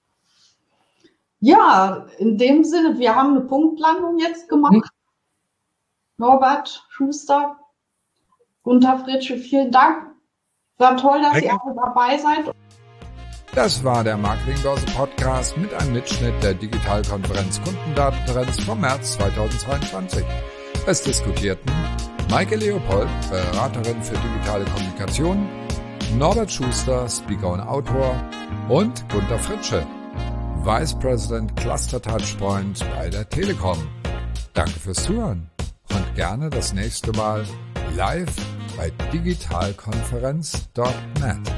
Speaker 2: Ja, in dem Sinne, wir haben eine Punktlandung jetzt gemacht. Hm. Norbert Schuster, Gunther Fritsche, vielen Dank. War toll, dass Danke. Ihr alle dabei seid.
Speaker 1: Das war der Marketingbörse Podcast mit einem Mitschnitt der Digitalkonferenz Kundendatentrends vom März zweitausendzweiundzwanzig. Es diskutierten Maike Leopold, Beraterin für digitale Kommunikation, Norbert Schuster, Speaker und Autor und Gunther Fritsche, Vice President Cluster Touchpoint bei der Telekom. Danke fürs Zuhören und gerne das nächste Mal live bei digitalkonferenz punkt net.